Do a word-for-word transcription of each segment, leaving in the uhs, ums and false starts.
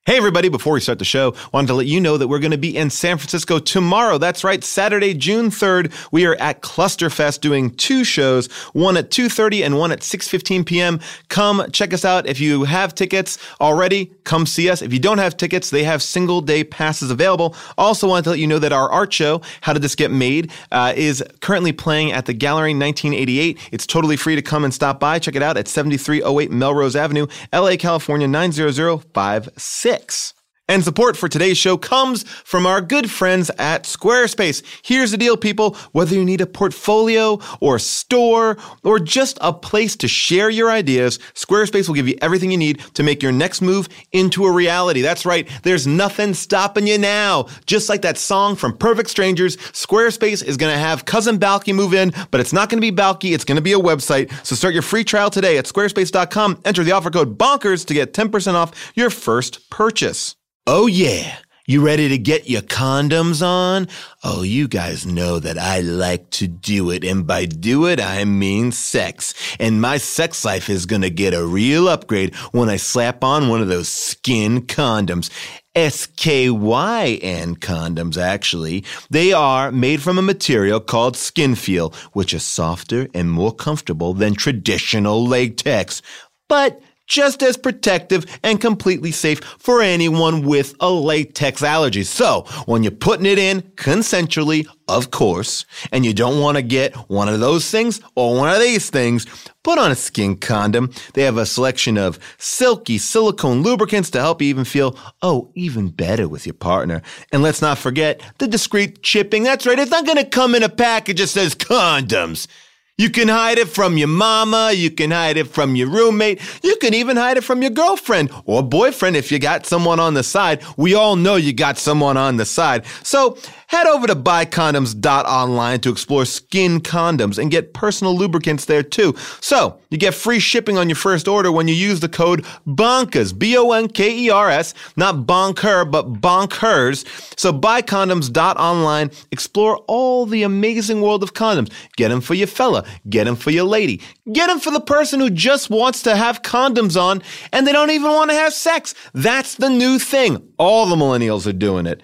Hey, everybody, before we start the show, wanted to let you know that we're going to be in San Francisco tomorrow. That's right, Saturday, June third. We are at Clusterfest doing two shows, one at two thirty and one at six fifteen p.m. Come check us out. If you have tickets already, come see us. If you don't have tickets, they have single-day passes available. Also wanted to let you know that our art show, How Did This Get Made, uh, is currently playing at the Gallery nineteen eighty-eight. It's totally free to come and stop by. Check it out at seventy-three oh eight Melrose Avenue, L A, California, nine zero zero five six. And support for today's show comes from our good friends at Squarespace. Here's the deal, people. Whether you need a portfolio or a store or just a place to share your ideas, Squarespace will give you everything you need to make your next move into a reality. That's right. There's nothing stopping you now. Just like that song from Perfect Strangers, Squarespace is going to have Cousin Balky move in, but it's not going to be Balky. It's going to be a website. So start your free trial today at squarespace dot com. Enter the offer code BONKERS to get ten percent off your first purchase. Oh, yeah. You ready to get your condoms on? Oh, you guys know that I like to do it. And by do it, I mean sex. And my sex life is going to get a real upgrade when I slap on one of those skin condoms. S K Y N condoms, actually. They are made from a material called Skinfeel, which is softer and more comfortable than traditional latex. But just as protective and completely safe for anyone with a latex allergy. So, when you're putting it in consensually, of course, and you don't want to get one of those things or one of these things, put on a skin condom. They have a selection of silky silicone lubricants to help you even feel, oh, even better with your partner. And let's not forget the discreet shipping. That's right, it's not going to come in a package that says condoms. You can hide it from your mama, you can hide it from your roommate, you can even hide it from your girlfriend or boyfriend if you got someone on the side. We all know you got someone on the side. So head over to buy condoms dot online to explore skin condoms and get personal lubricants there too. So you get free shipping on your first order when you use the code BONKERS, B O N K E R S, not bonker, but bonkers. So buy condoms dot online, explore all the amazing world of condoms. Get them for your fella. Get them for your lady. Get them for the person who just wants to have condoms on and they don't even want to have sex. That's the new thing. All the millennials are doing it.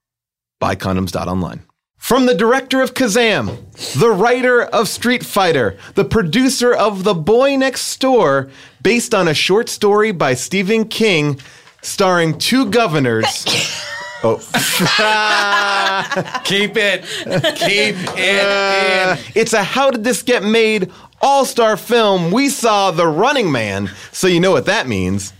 buy condoms dot online. From the director of Kazam, the writer of Street Fighter, the producer of The Boy Next Door, based on a short story by Stephen King, starring two governors. Oh. Keep it. Keep it uh, in. It's a How Did This Get Made all-star film. We saw The Running Man, so you know what that means.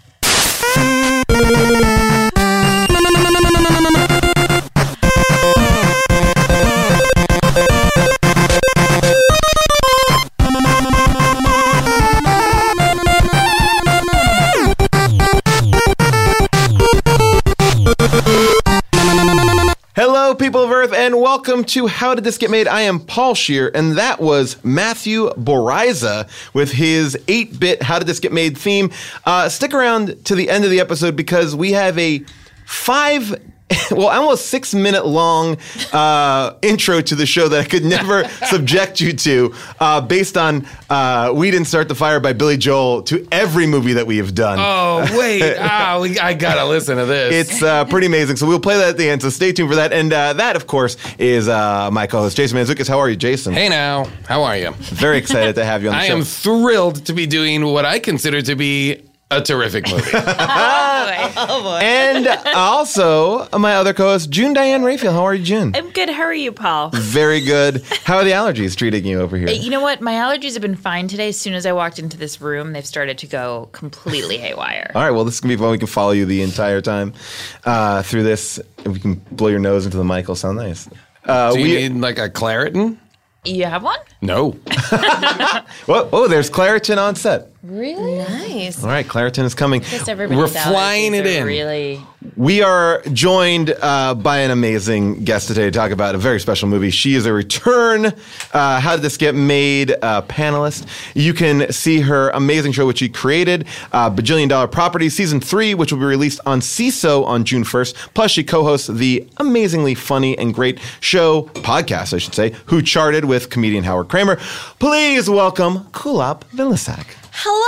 Hello, people of Earth, and welcome to How Did This Get Made? I am Paul Scheer, and that was Matthew Boraiza with his eight-bit How Did This Get Made theme. Uh, stick around to the end of the episode because we have a five... well, almost six minute long uh, intro to the show that I could never subject you to uh, based on uh, We Didn't Start the Fire by Billy Joel to every movie that we have done. Oh, wait. oh, we, I got to listen to this. It's uh, pretty amazing. So we'll play that at the end. So stay tuned for that. And uh, that, of course, is uh, my co-host, Jason Mantzoukas. How are you, Jason? Hey now. How are you? Very excited to have you on the I show. I am thrilled to be doing what I consider to be a terrific movie. oh, boy. Oh, boy. And also, my other co-host, June Diane Raphael. How are you, June? I'm good. How are you, Paul? Very good. How are the allergies treating you over here? You know what? My allergies have been fine today. As soon as I walked into this room, they've started to go completely haywire. All right. Well, this is going to be fun. We can follow you the entire time uh, through this. If we can blow your nose into the mic, it'll sound nice. Uh, Do you we, need like a Claritin? You have one? No. Whoa, oh, there's Claritin on set. Really? Nice. All right, Claritin is coming. We're flying it in. Really. We are joined uh, by an amazing guest today to talk about a very special movie. She is a return uh, How Did This Get Made uh, panelist. You can see her amazing show, which she created, uh, Bajillion Dollar Property, Season three, which will be released on C I S O on June first. Plus, she co-hosts the amazingly funny and great show, podcast, I should say, Who Charted with comedian Howard Kramer. Please welcome Kulap Vilasak. Hello,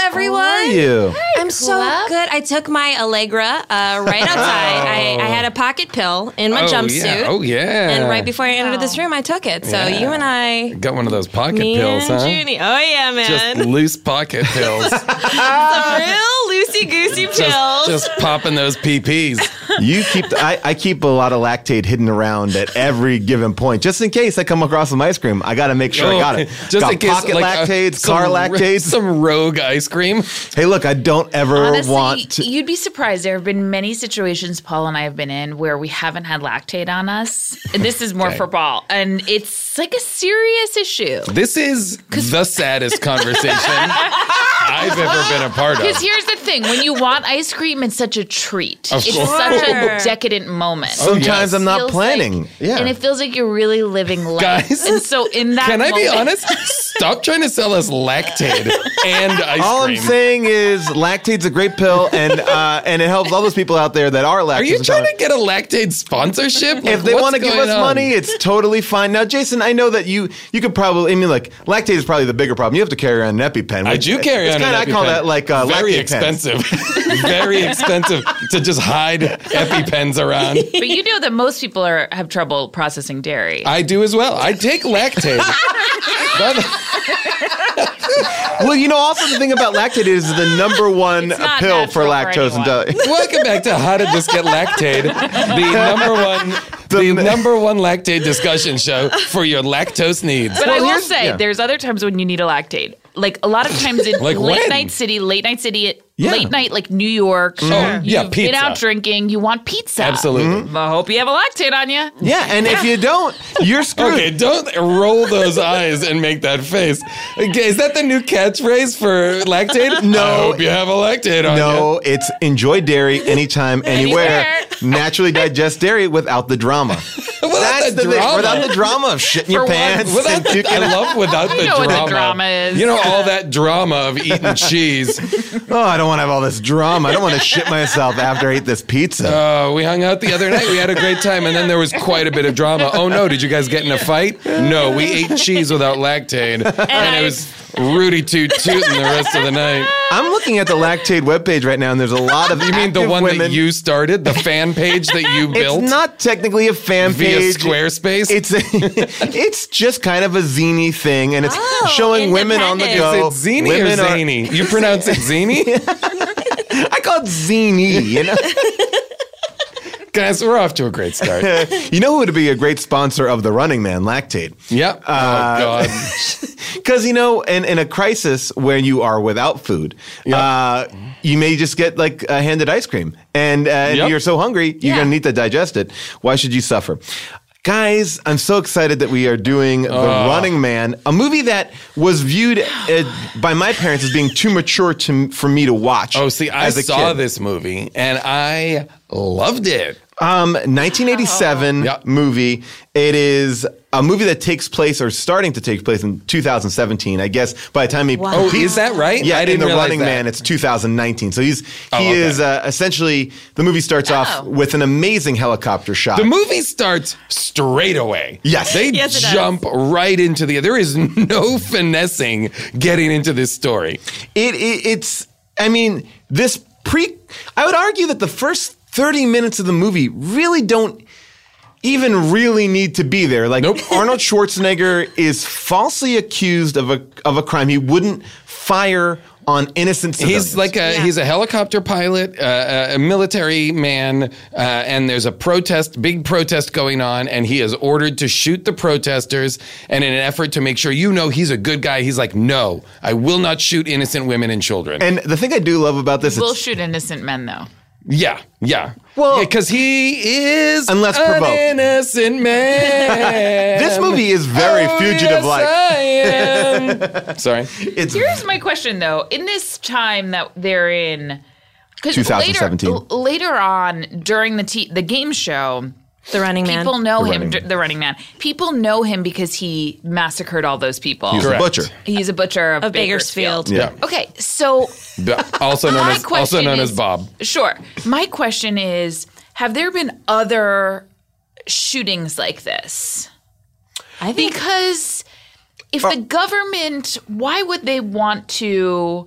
everyone. How are you? I'm so Club. good. I took my Allegra uh, right outside. I, I had a pocket pill in my Oh, jumpsuit. yeah. Oh, yeah. And right before I entered this room, I took it. So Yeah. you and I, Got one of those pocket me pills, and huh? Junie. Oh yeah, man. Just loose pocket pills. Some real loosey goosey pills. just, just popping those P Ps. You keep. The, I, I keep a lot of lactate hidden around at every given point, just in case I come across some ice cream. I got to make sure I got it. Oh, Just got in case, pocket like, uh, lactates, some car ro- lactates. some rogue ice cream. Hey, look, I don't ever Honestly, want to. you'd be surprised. There have been many situations Paul and I have been in where we haven't had lactate on us. And this is more Okay. for Paul. And it's like a serious issue. This is the saddest conversation I've ever been a part of. Because here's the thing. When you want ice cream, it's such a treat. Of it's course. such Sure. a decadent moment. Sometimes yes. I'm not Feels planning. like- yeah. And it feels like you're really living life. Guys, and so in that Can I be moment- honest? Stop trying to sell us Lactaid and ice all cream. I'm saying is lactate's a great pill, and uh, and it helps all those people out there that are lactose Are you trying intolerant. to get a Lactaid sponsorship? Like, If they what's want to give going us on? money, it's totally fine. Now, Jason, I know that you you could probably. I mean, like lactate is probably the bigger problem. You have to carry around an EpiPen. I which- do carry it's on kinda, an I call EpiPen. that like uh, very lactate pens. expensive, very expensive to just hide EpiPens around. But you know that most people are have trouble processing dairy. I do as well. I take Lactaid. Well, you know, also the thing about lactate is the number one It's not pill for natural for lactose anyone. intolerant. Welcome back to How to Just Get Lactaid, the number one, the, The- number one lactate discussion show for your lactose needs. But I will here's- say, yeah. there's other times when you need a lactate. Like a lot of times in Like late when? night city, late night city, Yeah. late night like New York. Oh, yeah, You've been pizza. out drinking. You want pizza. Absolutely. I hope you have a lactate on you. Yeah, and if you don't, you're screwed. Okay, don't roll those eyes and make that face. Okay, is that the new catchphrase for Lactaid? No. I hope you have a Lactaid on you. No, it's enjoy dairy anytime, anywhere. Anywhere. Naturally digest dairy without the drama. Without That's the the, drama. thing. Without the drama of shitting your For one- pants. Without and the, puking I out. love without the You know what drama. the drama is. You know all that drama of eating cheese. Oh, I don't want to have all this drama. I don't want to shit myself after I eat this pizza. Uh, we hung out the other night. We had a great time, and then there was quite a bit of drama. Oh no, did you guys get in a fight? No, we ate cheese without Lactaid, and, I- it was Rudy Toot Tootin' the rest of the night. I'm looking at the Lactate webpage right now, and there's a lot of You mean the active one women. that you started, the fan page that you built It's not technically a fan via page. Squarespace? It's a, it's just kind of a zany thing, and it's Oh, showing women on the independent. go. Is it zany or Women are- zany? You pronounce it zany? I call it zany. You know, Guys, we're off to a great start. you know who would be a great sponsor of the Running Man? Lactate. Yep. Uh, oh God. Because, you know, in, in a crisis where you are without food, uh, you may just get like uh, handed ice cream. And, uh, and Yep. you're so hungry, you're Yeah. going to need to digest it. Why should you suffer? Guys, I'm so excited that we are doing The Running Man, a movie that was viewed uh, by my parents as being too mature to, for me to watch. Oh, see, I as a saw kid. this movie and I loved it. Um, nineteen eighty-seven Yeah. movie. It is a movie that takes place or starting to take place in two thousand seventeen. I guess by the time he Wow. Oh, he's- is that right? Yeah, I in didn't The realize Running that. Man, it's two thousand nineteen. So he's he Oh, okay. is uh, essentially the movie starts off Oh. with an amazing helicopter shot. The movie starts straight away. Yes. They Yes, it does. jump right into the. There is no finessing getting into this story. It, it it's I mean this pre. I would argue that the first thirty minutes of the movie really don't even really need to be there. Like Nope. Arnold Schwarzenegger is falsely accused of a of a crime. He wouldn't fire on innocent civilians. He's like a Yeah. he's a helicopter pilot, uh, a military man, uh, and there's a protest, big protest going on, and he is ordered to shoot the protesters. And in an effort to make sure you know he's a good guy, he's like, "No, I will not shoot innocent women and children." And the thing I do love about this, We'll it's, shoot innocent men, though. yeah, yeah. Well- because he is Unless an provoked. innocent man. this movie is very Oh, fugitive yes, like. I am. Sorry. It's Here's my question, though. In this time that they're in, because twenty later, seventeen. l- later on during the t- the game show, The Running Man. people know The him, Running d- the Running Man. People know him because he massacred all those people. he's a Correct. butcher. He's a butcher of, Of Bakersfield. Bakersfield. Yeah. Okay, so Also known my as also question known is, as Bob. Sure. My question is, have there been other shootings like this? I think Because if the government, why would they want to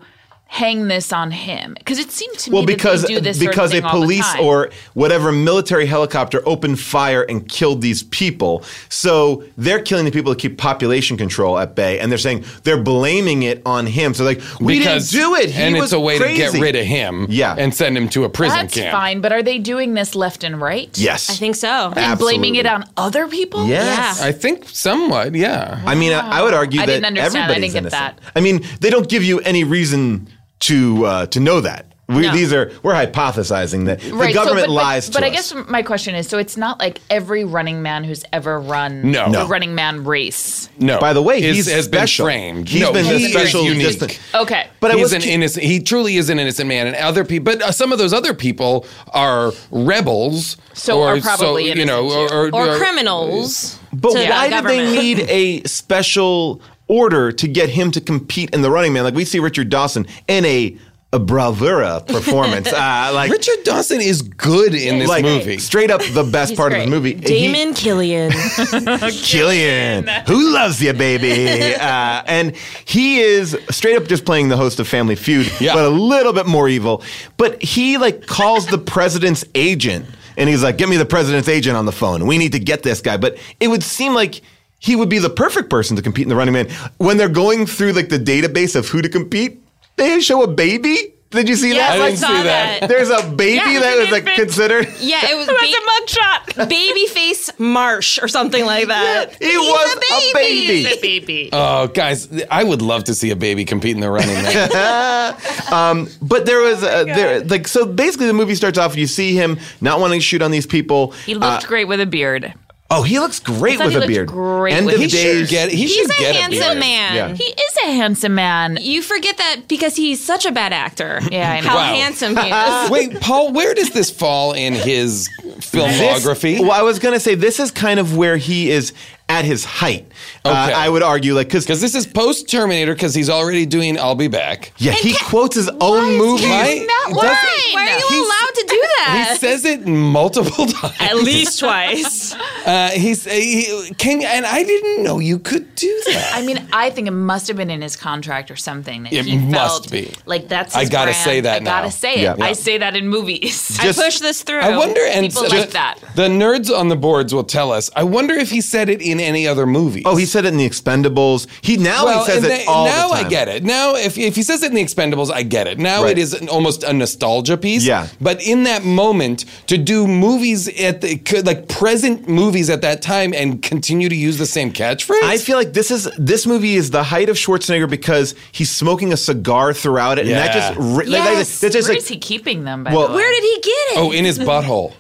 hang this on him? Because it seemed to me Well, because that they do this because sort of a thing all the police time. or whatever military helicopter opened fire and killed these people. So they're killing the people to keep population control at bay, and they're saying they're blaming it on him. So like, we because, didn't do it. He and was it's a way crazy. to get rid of him Yeah. and send him to a prison That's camp. fine, but are they doing this left and right? Yes, I think so. And blaming Absolutely. it on other people? Yes. Yeah. I think somewhat, yeah. I mean, I, I would argue I that didn't understand. I everybody's didn't get innocent. that. I mean, they don't give you any reason to uh, to know that. We, No. These are we're hypothesizing that the Right, so- government but, lies but, to but I us. guess my question is, so it's not like every Running Man who's ever run No. the No. Running Man race. No. By the way, is, he's has special. been framed. He's no, been he the special- is just unique. been- Okay. But I He's was an cu- innocent. He truly is an innocent man, and other people. But uh, some of those other people are rebels, So or are probably so, you know, innocent, or, Or criminals. But to the why did they government. need a special order to get him to compete in the Running Man? Like we see Richard Dawson in a a bravura performance, uh, like Richard Dawson is good in this like movie. straight up the best He's part great. of the movie. Damon Killian. He, Killian, who loves you, baby, uh, and he is straight up just playing the host of Family Feud, Yeah. but a little bit more evil. But he like calls the president's agent, and he's like, "Get me the president's agent on the phone. We need to get this guy." But it would seem like he would be the perfect person to compete in the Running Man. When they're going through like the database of who to compete, they show a baby. Did you see Yes, that? I Like, didn't see that. there's a baby Yeah, that was like infant. considered. Yeah, it was That's ba- a mugshot. Babyface Marsh or something like that. He was a baby. The baby. Oh, guys, I would love to see a baby compete in the Running Man. But there was uh, there like so basically the movie starts off. You see him not wanting to shoot on these people. He looked Uh, great with a beard. oh, he looks great thought with he a looked beard. great End with of a he days. should get. He He's should a get handsome beard. man. Yeah. He is a handsome man. You forget that because he's such a bad actor. Yeah, I know. How Wow. handsome he is. Wait, Paul, where does this fall in his This- filmography? well, I was gonna say this is kind of where he is at his height. Uh, Okay. I would argue, like, because Because this is post Terminator, because he's already doing "I'll Be Back." yeah, he quotes his own movie. Right? That Does- line. Why are you He's- allowed to do He that? says it multiple times. At least twice. Uh, he's he, can, and I didn't know you could do that. I mean, I think it must have been in his contract or something that It he must felt be. like that's. I His gotta brand. say that I gotta now. say it. Yeah. I Yeah. say that in movies. Just- I push this through. I wonder, and People so- like that. the nerds on the boards will tell us. I wonder if he said it in any other movies. Oh, he said it in the Expendables. He now well, he says and it they- all now the time. I get it. Now, if if he says it in the Expendables, I get it. Now Right. it is an, almost a nostalgia piece. Yeah. But in that moment, to do movies at the like present movies at that time and continue to use the same catchphrase, I feel like this is this movie is the height of Schwarzenegger because he's smoking a cigar throughout it, and that Yeah. just ri- like, that- Yes. that's just Where like is he keeping them? By Well, the way? Where did he get it? oh, in his butthole.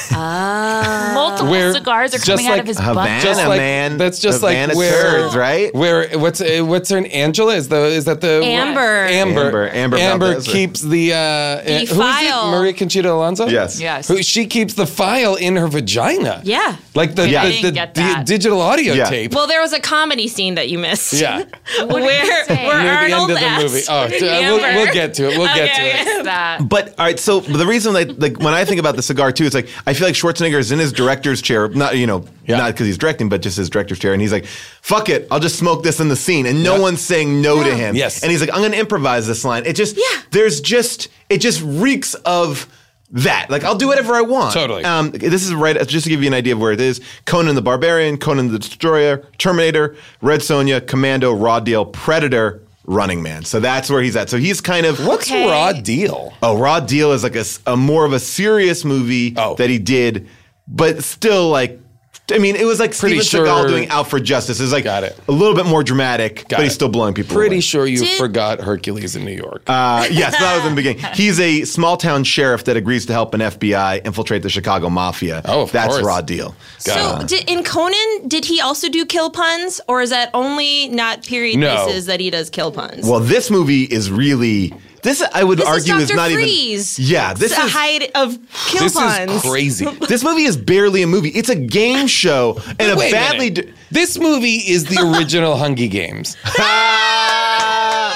multiple where- cigars are just coming out like of his Havana, butt? Just like- man. that's just Havana like where- turds, right? Where what's uh, what's her Angela is the is that the Amber. Amber Amber- Amber Valdez. keeps the uh, The who is it? file. Maria Conchita Alonso. Yes. Yes. Who she keeps the file in her vagina. Yeah. Like the Yeah, I the, didn't the, get the that. digital audio Yeah. tape. Well, there was a comedy scene that you missed. yeah. What did he where say? where Near the end Arnold of the asked movie. Oh, d- uh, we'll, Amber. we'll get to it. We'll get to Okay, it. Is that? But all right, so the reason like like when I think about the cigar too, it's like I feel like Schwarzenegger is in his director's chair, not you know, Yeah. not because he's directing, but just his director's chair, and he's like, "Fuck it, I'll just smoke this in the scene," and no Yeah. one's saying no to him. Yes. and he's like, "I'm going to improvise this line." It just Yeah. there's just it just reeks of that. Like I'll do whatever I want. Totally. Um, this is right. Just to give you an idea of where it is: Conan the Barbarian, Conan the Destroyer, Terminator, Red Sonja, Commando, Raw Deal, Predator, Running Man. So that's where he's at. So he's kind of What's Okay. Raw Deal? Oh, Raw Deal is like a, s- a more of a serious movie Oh. that he did, but still like, I mean, it was like Pretty Steven sure- Seagal doing Out for Justice. It's like Got it. a little bit more dramatic, Got but he's it. still blowing people Pretty away. sure you Did- forgot Hercules in New York. Uh, yes, that was in the beginning. He's a small town sheriff that agrees to help an F B I infiltrate the Chicago Mafia. Oh, of That's course. Raw Deal. Got So it. did, in Conan, did he also do kill puns, or is that only not period No. pieces that he does kill puns? Well, this movie is really this. I would this argue is is Doctor not Freeze. even. Yeah, this it's a is height of kill this puns. is crazy. this movie is barely a movie. It's a game show and a Wait a badly. minute. d- This movie is the original Hungry Games. Ah!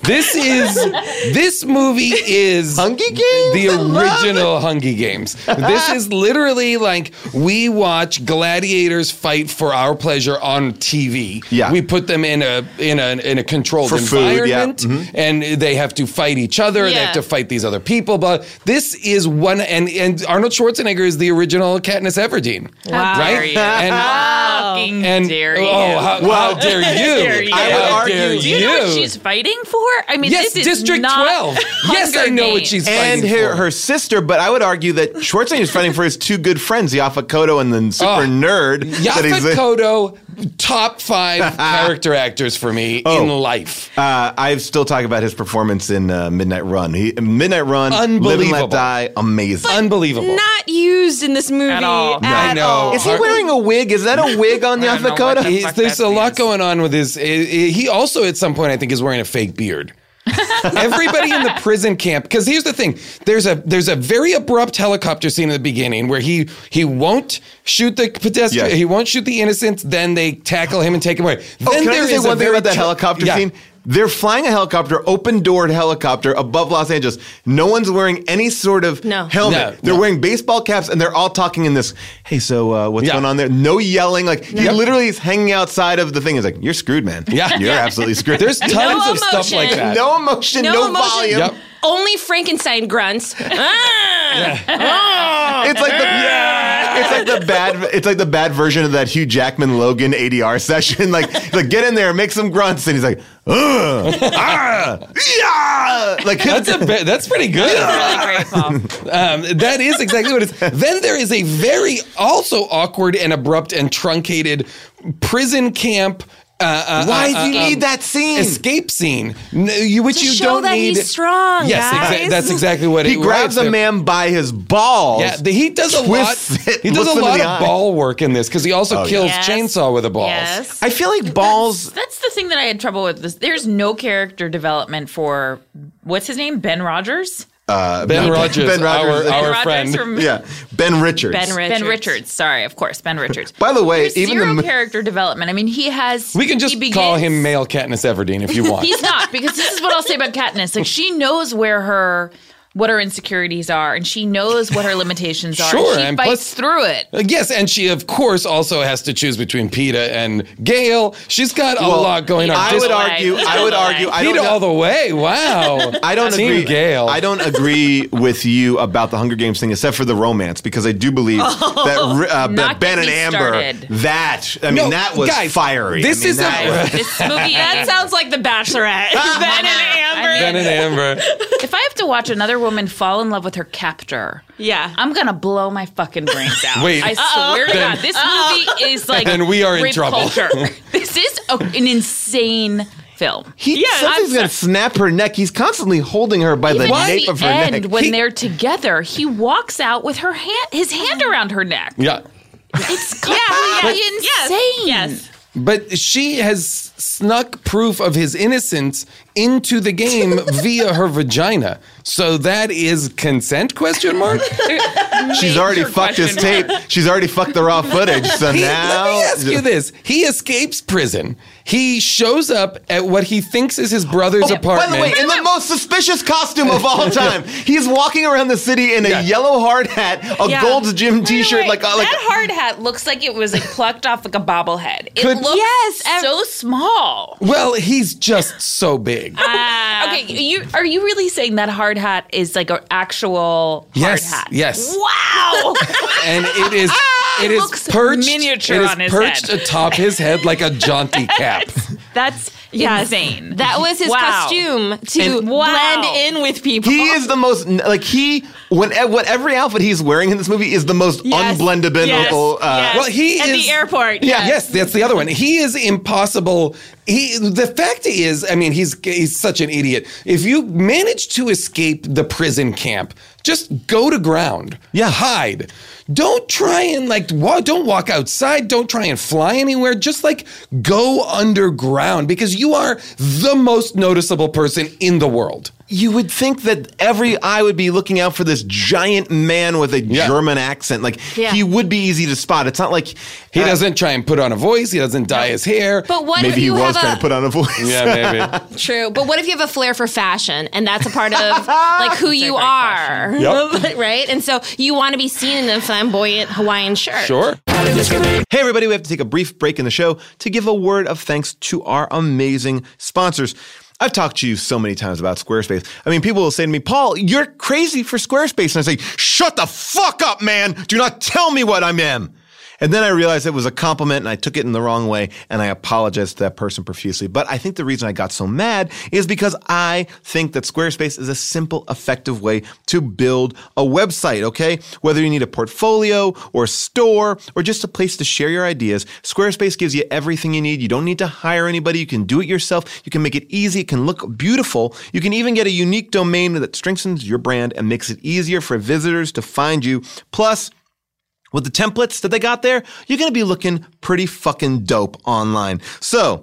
This is this movie is Hungry Games? the I love original Hungry Games. This is literally like we watch gladiators fight for our pleasure on T V. Yeah. We put them in a in a in a controlled For food, yeah. environment, Mhm. and they have to fight each other. They Yeah. have to fight these other people. But this is one, and and Arnold Schwarzenegger is the original Katniss Everdeen. Wow. Right? Dare you. And, Fucking and dare you. oh, how, how dare you? dare you. I would How argue- dare Do you know what she's fighting for? I mean, Yes, this is District not twelve. Yes, I Hunger know what Games. she's And fighting her, for. her sister, but I would argue that Schwarzenegger's fighting for his two good friends, Yaphet Kotto and the super Oh, nerd. that he's Yaphet in. Kotto, top five character actors for me Oh. in life. Uh, I still talk about his performance in uh, Midnight Run. He, Midnight Run, Live and Unbelievable. Let Die, amazing. Unbelievable. Not used in this movie At all. No. I know. all. Is he wearing a wig? Is that a wig on I don't know Yaphet what Kotto? the He's- fuck there's that a lot means. going on with his. He he also, at some point, I think, is wearing a fake beard. Everybody in the prison camp, because here's the thing: there's a there's a very abrupt helicopter scene at the beginning where he he won't shoot the pedestrian, Yeah. he won't shoot the innocent. Then they tackle him and take him away. Oh, then can I there just say is a one thing very about that tr- helicopter Yeah. scene? They're flying a helicopter, open-doored helicopter above Los Angeles. No one's wearing any sort of No. helmet. No, they're no. wearing baseball caps, and they're all talking in this, hey, so uh, what's Yeah. going on there? No yelling. Like, he Yep. literally is hanging outside of the thing. He's like, you're screwed, man. Yeah. You're absolutely screwed. There's tons No of stuff like emotion. that. no emotion, no, No emotion. volume. Yep. Only Frankenstein grunts. Ah! It's like the it's like the bad it's like the bad version of that Hugh Jackman Logan A D R session. Like, like get in there, make some grunts, and he's like, ugh, ah, yeah, like That's a bit, that's pretty good. Really great, Paul. Um, that is exactly what it is. Then there is a very also awkward and abrupt and truncated prison camp. Uh, uh, Why uh, do you uh, need um, that scene? escape scene, n- you, which To you show don't that need. he's strong, Yes, guys. exa- that's exactly what He it grabs right, a so- man by his balls. Yeah, the, he does a lot. twists it, He does looks a him in lot the of eye. ball work in this because he also Oh, yeah. kills Yes. chainsaw with the balls. Yes. I feel like balls. That's the thing that I had trouble with. This. There's no character development for, what's his name? Ben Rogers? Uh, Ben no, Rogers, Ben Rogers. our, our Rogers friend. from- yeah, Ben Richards. Ben Richards. Ben Richards. Sorry, of course, Ben Richards. By the way, There's even zero the character development. I mean, he has. We can just he call begins- him male Katniss Everdeen if you want. He's not, because this is what I'll say about Katniss. Like, she knows where her what her insecurities are, and she knows what her limitations are. Sure, and she and fights plus- through it. Uh, Yes, and she of course also has to choose between PETA and Gale. She's got a Well, lot going on. I Just would All the way. argue. I All would the argue. way. I don't PETA know- all the way. Wow. I don't Team agree. Gale. I don't agree with you about the Hunger Games thing, except for the romance, because I do believe that uh, not Ben get and me Amber. started. That I mean, No, that was guys, fiery. this I mean, is that a- was- This movie. That sounds like The Bachelorette. Ben and Amber. I mean, Ben and Amber. if I have to watch another woman fall in love with her captor, Yeah. I'm gonna blow my fucking brains out. Wait. I swear to Then- God, this movie is like Then we are in rape trouble. culture. This is a, an insane film. he, Yeah, something's I'm gonna snap her neck. He's constantly holding her by the Even at nape the of her end, neck. when He- they're together, he walks out with her hand, his hand around her neck. Yeah. It's completely insane. Yes. But she has snuck proof of his innocence into the game via her vagina. So that is consent, question mark? She's already Major fucked his question tape. She's already fucked the raw footage. So He- now, let me ask you this. He escapes prison. He shows up at what he thinks is his brother's Oh, by apartment. the way, in the most suspicious costume of all time, he's walking around the city in a Yeah. yellow hard hat, a Yeah. Gold's Gym T-shirt, Wait, like uh, like. that hard hat looks like it was like plucked off like a bobblehead. It Could- looks Yes, ev- so small. well, he's just so big. Okay, you are you really saying that hard hat is like an actual Yes, hard hat? yes. Wow. And it is it is looks perched, miniature it is on his perched head. atop his head like a jaunty cap. That's Yes. insane. That was his Wow. costume to And- wow. blend in with people. He is the most like he when what every outfit he's wearing in this movie is the most Yes. unblendable. Yes. Uh, Yes. Well, he At is the airport. Yeah. Yes, that's the other one. He is impossible. He the fact is, I mean, he's he's such an idiot. If you manage to escape the prison camp, just go to ground. Yeah. Hide. Don't try and like wa- don't walk outside. Don't try and fly anywhere. Just like go underground because you are the most noticeable person in the world. you would think that every eye would be looking out for this giant man with a Yeah. German accent. Like, Yeah. he would be easy to spot. It's not like He uh, does't try and put on a voice. He doesn't dye his hair. But what Maybe if he you was have trying a to put on a voice. Yeah, maybe. true? But what if you have a flair for fashion, and that's a part of like who you great are, Yep. right? And so you want to be seen in a flamboyant Hawaiian shirt. Sure. Hey, everybody, we have to take a brief break in the show to give a word of thanks to our amazing sponsors. I've talked to you so many times about Squarespace. I mean, people will say to me, Paul, you're crazy for Squarespace. And I say, shut the fuck up, man. Do not tell me what I am. And then I realized it was a compliment and I took it in the wrong way and I apologized to that person profusely. But I think the reason I got so mad is because I think that Squarespace is a simple, effective way to build a website, okay? Whether you need a portfolio or a store or just a place to share your ideas, Squarespace gives you everything you need. You don't need to hire anybody. You can do it yourself. You can make it easy. It can look beautiful. You can even get a unique domain that strengthens your brand and makes it easier for visitors to find you. Plus, with the templates that they got there, you're going to be looking pretty fucking dope online. So,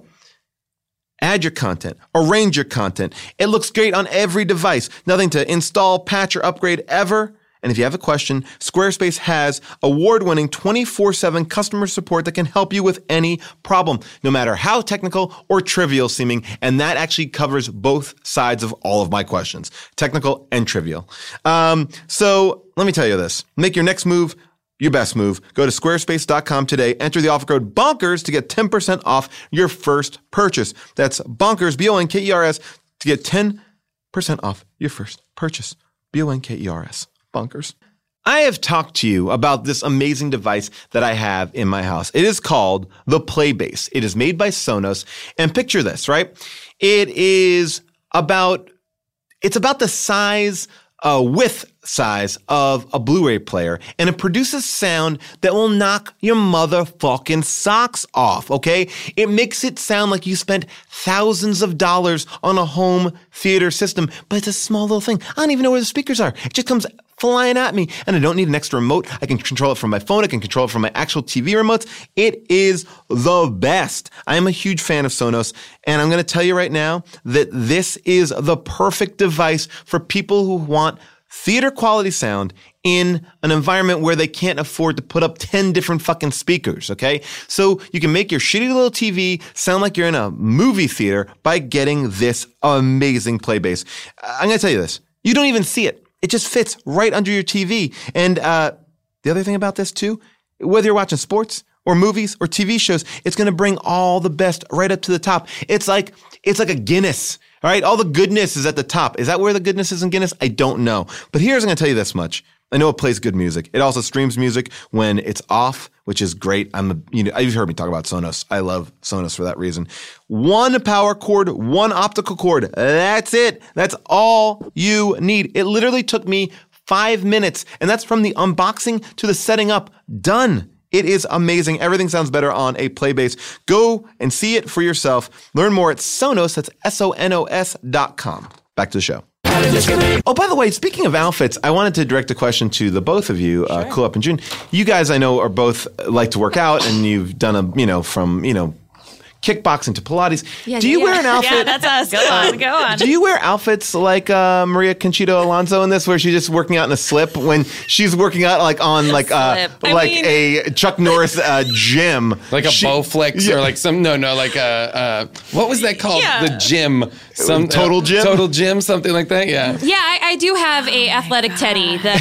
add your content, arrange your content. It looks great on every device. Nothing to install, patch, or upgrade ever. And if you have a question, Squarespace has award-winning twenty-four seven customer support that can help you with any problem, no matter how technical or trivial seeming. And that actually covers both sides of all of my questions, technical and trivial. Um, so let me tell you this. Make your next move your best move. Go to squarespace dot com today. Enter the offer code BONKERS to get ten percent off your first purchase. That's BONKERS, B O N K E R S, to get ten percent off your first purchase. B O N K E R S. Bonkers. I have talked to you about this amazing device that I have in my house. It is called the Playbase. It is made by Sonos. And picture this, right? It is about, it's about the size, uh, width size of a Blu-ray player, and it produces sound that will knock your motherfucking socks off, okay? It makes it sound like you spent thousands of dollars on a home theater system, but it's a small little thing. I don't even know where the speakers are. It just comes flying at me, and I don't need an extra remote. I can control it from my phone. I can control it from my actual T V remotes. It is the best. I am a huge fan of Sonos, and I'm going to tell you right now that this is the perfect device for people who want theater quality sound in an environment where they can't afford to put up ten different fucking speakers, okay? So you can make your shitty little T V sound like you're in a movie theater by getting this amazing Playbase. I'm going to tell you this. You don't even see it. It just fits right under your T V. And uh, the other thing about this too, whether you're watching sports or movies or T V shows, it's going to bring all the best right up to the top. It's like, it's like a Guinness. All right, all the goodness is at the top. Is that where the goodness is in Guinness? I don't know. But here's, I'm going to tell you this much. I know it plays good music. It also streams music when it's off, which is great. I'm, a, you know, you've heard me talk about Sonos. I love Sonos for that reason. One power cord, one optical cord. That's it. That's all you need. It literally took me five minutes, and that's from the unboxing to the setting up. Done. It is amazing. Everything sounds better on a Playbase. Go and see it for yourself. Learn more at Sonos. That's S O N O S dot com. Back to the show. Oh, by the way, speaking of outfits, I wanted to direct a question to the both of you, uh, Cool Up and June. You guys, I know, are both like to work out, and you've done a, you know, from, you know, kickboxing to Pilates. Yeah, do you yeah. wear an outfit? Yeah, that's us. Go on, go on. Do you wear outfits like uh, Maria Conchita Alonso in this, where she's just working out in a slip when she's working out like on like uh, Slip. like I mean- a Chuck Norris uh, gym, Like a She- Bowflex Yeah. or like some, no, no, like a, uh, what was that called? Yeah. The gym. Some, Total uh, Gym? Total Gym, something like that, yeah. Yeah, I, I do have a athletic teddy that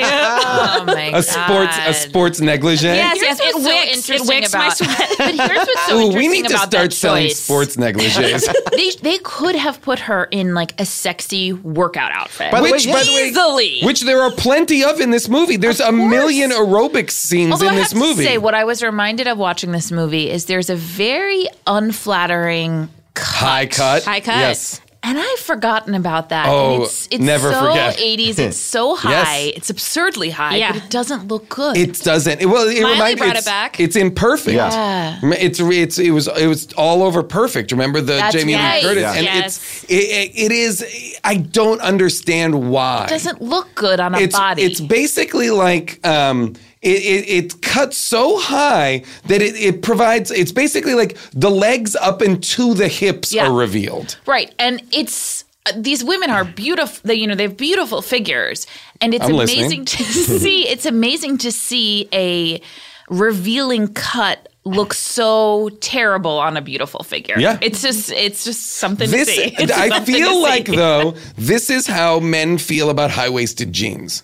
I. Oh my A sports, a God. sports negligee. yes, Here's yes, it what's so wicks. It interesting wicks my about- sweat. But here's what's so Ooh, interesting we need to about start that selling choice. sports negligees. They they could have put her in like a sexy workout outfit. By the way, Which, by the way, Easily. which there are plenty of in this movie. There's a course. million aerobics scenes Although in I this have to movie. say, what I was reminded of watching this movie is there's a very unflattering cut. High cut. High cut. Yes. And I've forgotten about that. Oh, and it's, it's never so forget. eighties. It's so high. It's absurdly high, Yeah. but it doesn't look good. It doesn't. It, well, it Miley reminds brought it's, it back. It's imperfect. Yeah. Yeah. It's it's it was it was all over perfect. Remember the That's Jamie right. Lee Curtis, Yeah. and Yes. it's it, it, it is. I don't understand why It doesn't look good on a it's body. it's basically like um. It, it, it cuts so high that it, it provides, it's basically like the legs up into the hips Yeah. are revealed. Right. And it's uh, these women are beautiful. They, you know, they have beautiful figures, and it's I'm amazing listening. to see. It's amazing to see a revealing cut look so terrible on a beautiful figure. Yeah. It's just it's just something This, to see. It's I something feel to like, see. though, this is how men feel about high-waisted jeans.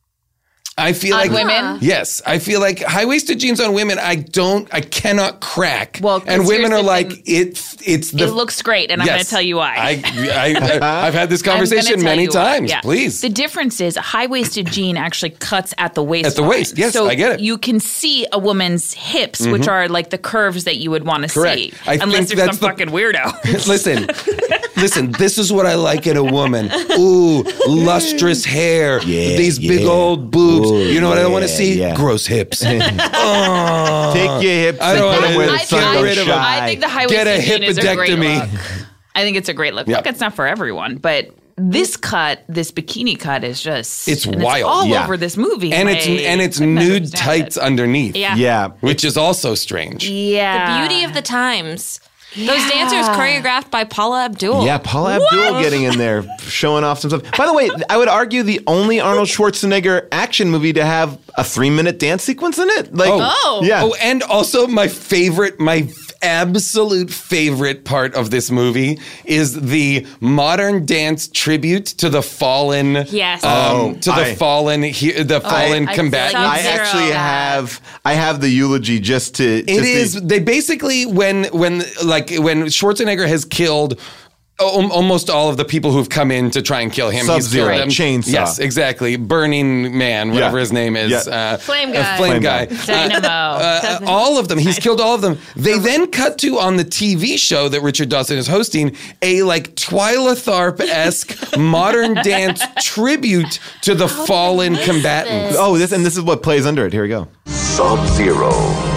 I feel On like women? Yes, I feel like high-waisted jeans on women. I don't, I cannot crack. Well, 'cause and women here's are the like, thing. it's it's the It looks great, and I'm Yes. going to tell you why. I, I, I I've had this I'm gonna conversation tell many you why. times. Yeah. Please. The difference is a high-waisted jean actually cuts at the waist. At the waist, yes, so I get it. You can see a woman's hips, which are like the curves that you would want to Correct. see. I unless think you're that's some the- fucking weirdo. Listen, listen, this is what I like in a woman. Ooh, lustrous hair, Yeah, these big yeah. old boobs. Ooh, you know what I want to yeah, see? yeah. Gross hips. Take your hips I and don't put wanna them where the I, sun get don't rid of 'em. shine. I think the Get a high-waisted jean is a great hipodectomy. look. I think it's a great look. Yeah. Look, it's not for everyone, but this cut, this bikini cut, is just It's and wild. all Yeah. over this movie, and I it's and it's couldn't nude understand tights it. underneath. Yeah. Yeah. Which is also strange. Yeah, The beauty of the times. Those dancers choreographed by Paula Abdul. Yeah, Paula Abdul getting in there, showing off some stuff. By the way, I would argue the only Arnold Schwarzenegger action movie to have a three-minute dance sequence in it. Like, Oh. yeah. Oh, and also my favorite, my absolute favorite part of this movie is the modern dance tribute to the fallen. Yes. Um, Oh, to the I- fallen, he, the fallen I- combatants. I Sub-Zero. actually have I have the eulogy just to. It is. They basically when when like when Schwarzenegger has killed al- almost all of the people who've come in to try and kill him. Sub-Zero, He's killed them. Chainsaw. Yes, exactly. Burning Man, whatever Yeah. his name is. Yeah. Uh, Flame uh, guy. Flame Flame guy. guy. Dynamo. Uh, all of them. He's killed all of them. They then cut to on the T V show that Richard Dawson is hosting a like Twyla Tharp-esque modern dance tribute to the fallen combatants. Oh, this and this is what plays under it. Here we go. Sub-Zero,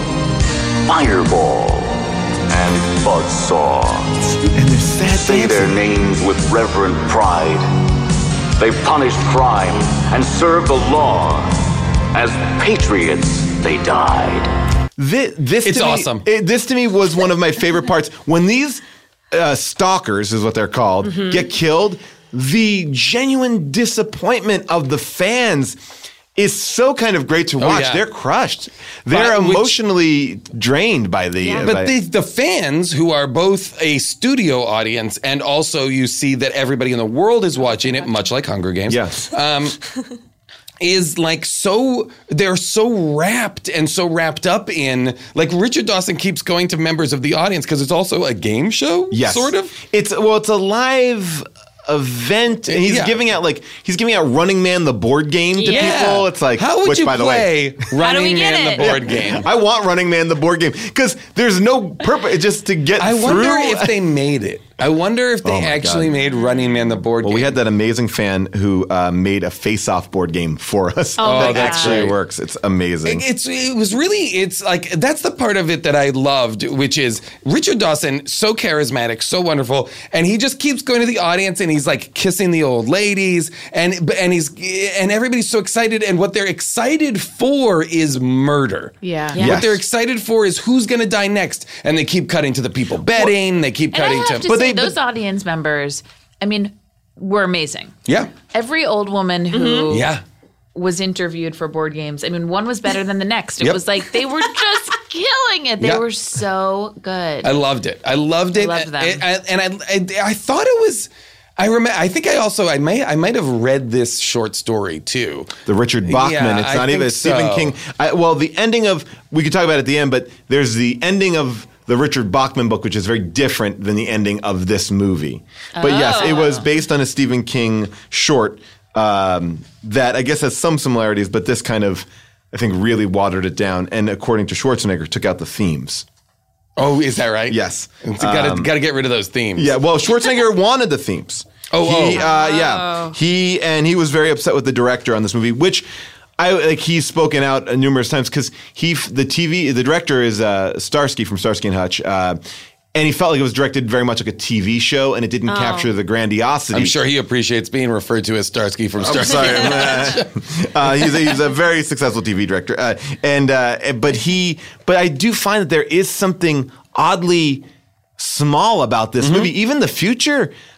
Fireball, and Buzzsaw. And there's sad Say their names with reverent pride. They punished crime and served the law. As patriots, they died. This, this It's to me- awesome. it- this to me was one of my favorite parts. When these uh, stalkers, is what they're called, Mm-hmm. get killed, the genuine disappointment of the fans is so kind of great to watch. yeah. They're crushed. They're But which- emotionally drained by the. uh, by- But the, the fans, who are both a studio audience and also you see that everybody in the world is watching it, much like Hunger Games. Yes. Um, is like so, they're so wrapped and so wrapped up in, like Richard Dawson keeps going to members of the audience because it's also a game show, Yes. sort of. It's well, it's a live event, and he's Yeah. giving out like he's giving out Running Man the board game to Yeah. people. It's like How would which, you by the way, play Running get Man it? the board game? I want Running Man the board game because there's no purpose. It's just to get I through. wonder if they made it. I wonder if they Oh my actually God. made Running Man the board Well, game. we had that amazing fan who uh, made a face-off board game for us. Oh, that my actually God. works. It's amazing. It's it was really it's like that's the part of it that I loved, which is Richard Dawson, so charismatic, so wonderful, and he just keeps going to the audience and he's like kissing the old ladies, and and he's and everybody's so excited, and what they're excited for is murder. Yeah. Yeah. Yes. What they're excited for is who's going to die next, and they keep cutting to the people betting. They keep And I cutting have to to, say, they- those audience members, I mean, were amazing. yeah, Every old woman who yeah. was interviewed for board games, I mean, one was better than the next. It Yep. was like they were just killing it. They Yeah. were so good. I loved it. I loved it. loved them. I- I- and I, I, I thought it was. I remember. I think I also. I may. I might have read this short story too. the Richard Bachman. Yeah, it's I not even think a Stephen so. King. I, well, the ending of we could talk about it at the end, but there's the ending of the Richard Bachman book, which is very different than the ending of this movie. But yes, it was based on a Stephen King short um, that I guess has some similarities, but this kind of I think really watered it down. And according to Schwarzenegger, took out the themes. Oh, is that right? Yes. Got to Um, got to get rid of those themes. Yeah, well, Schwarzenegger wanted the themes. Oh, he, oh. Uh, yeah, he and he was very upset with the director on this movie, which I like. He's spoken out uh, numerous times because he, the T V, the director is uh, Starsky from Starsky and Hutch, uh, and he felt like it was directed very much like a T V show, and it didn't capture the grandiosity. I'm sure he appreciates being referred to as Starsky from I'm Starsky. sorry. uh, he's, a, he's a very successful T V director, uh, and uh, but he, but I do find that there is something oddly small about this movie. Even the future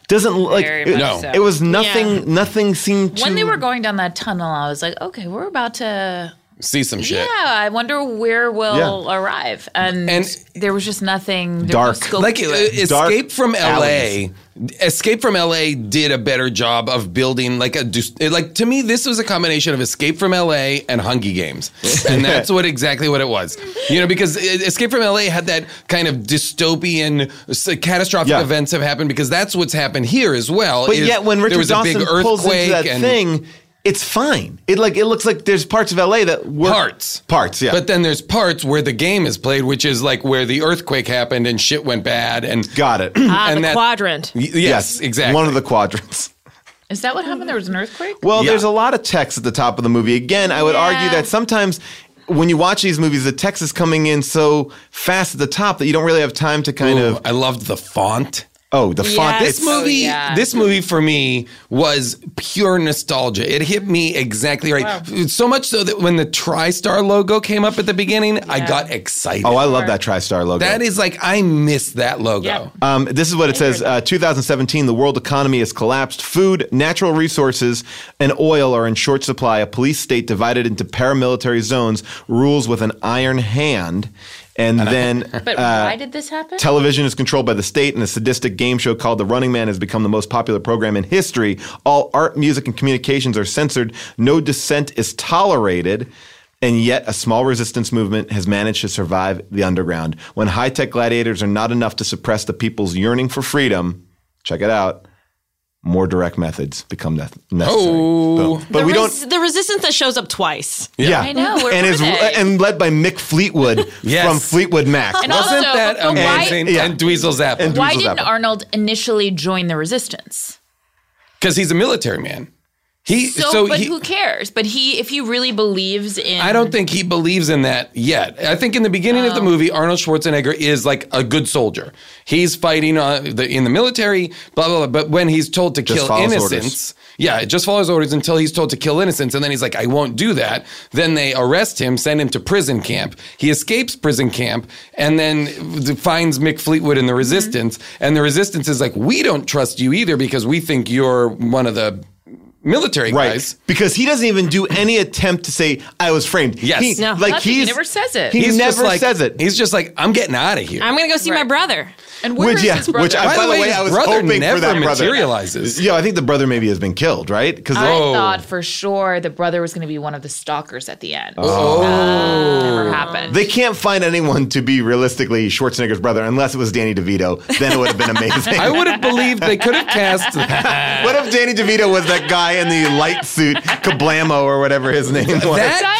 doesn't like Very it, much No. so. it was nothing. Yeah. Nothing seemed to. When they were going down that tunnel, I was like, okay, we're about to. See some shit. Yeah, I wonder where we'll Yeah. arrive. And, And- there was just nothing. There Dark. Was no scope Like to uh, it. Dark Escape from L A. alleys. Escape from L A did a better job of building like a dys- like to me this was a combination of Escape from L A and Hunger Games, and that's what exactly what it was. You know, because Escape from L A had that kind of dystopian, s- catastrophic Yeah. events have happened because that's what's happened here as well. But is yet, when there Richard was a big Dawson pulls into earthquake that and thing, it's fine. It like it looks like there's parts of L A that work. Parts. Parts, yeah. But then there's parts where the game is played, which is like where the earthquake happened and shit went bad. And Got it. Ah, and the that- quadrant. Y- yes, exactly. One of the quadrants. Is that what happened? There was an earthquake? Well, Yeah. there's a lot of text at the top of the movie. Again, I would Yeah. argue that sometimes when you watch these movies, the text is coming in so fast at the top that you don't really have time to kind Ooh, of. I loved the font. Oh, the font. Yes. This It's, movie, yeah. this movie for me was pure nostalgia. It hit me exactly right. So much so that when the TriStar logo came up at the beginning, I got excited. oh, I love that TriStar logo. that is like I miss that logo. Yeah. Um, this is what it says. Uh, two thousand seventeen, the world economy has collapsed. Food, natural resources, and oil are in short supply. A police state divided into paramilitary zones rules with an iron hand. And then But uh, why did this happen? television is controlled by the state, and a sadistic game show called The Running Man has become the most popular program in history. All art, music, and communications are censored. No dissent is tolerated. And yet, a small resistance movement has managed to survive the underground. When high-tech gladiators are not enough to suppress the people's yearning for freedom, check it out, more direct methods become ne- necessary. Oh. Boom. But the we res- don't. the resistance that shows up twice. Yeah, I know, where and were is they? and led by Mick Fleetwood Yes. from Fleetwood Mac. And Wasn't also, that but why- amazing? Yeah. And Dweezil Zappa. And Why Dweezil didn't Zappa. Arnold initially join the resistance? Because he's a military man. He So, so, but he, who cares? But he, if he really believes in, I don't think he believes in that yet. I think in the beginning of the movie, Arnold Schwarzenegger is like a good soldier. He's fighting uh, the, in the military, blah, blah, blah. But when he's told to Just kill follows innocents, orders. yeah, it just follows orders until he's told to kill innocents. And then he's like, I won't do that. Then they arrest him, send him to prison camp. He escapes prison camp and then finds Mick Fleetwood in the resistance. And the resistance is like, we don't trust you either because we think you're one of the military Right, guys. because he doesn't even do any attempt to say I was framed. Yes. he, No. like Nothing. He he's never says it. He He's never just like, says it. He's just like, I'm getting out of here. I'm going to go see my Right. brother. And where Which is yeah, his brother? which I, By by, the the way, way, his I was brother hoping never for that brother. materializes. Yeah, I think the brother maybe has been killed, right? Because I Oh. thought for sure the brother was going to be one of the stalkers at the end. Oh. Uh, never happened. they can't find anyone to be realistically Schwarzenegger's brother unless it was Danny DeVito. Then it would have been amazing. I would have believed they could have cast. What if Danny DeVito was that guy in the light suit, Kablamo or whatever his name was? That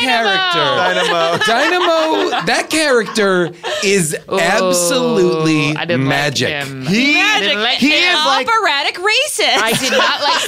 Dynamo! character, Dynamo, that character is absolutely I didn't magic. Like him. He, I didn't like he him. is like Operatic racist. I did not like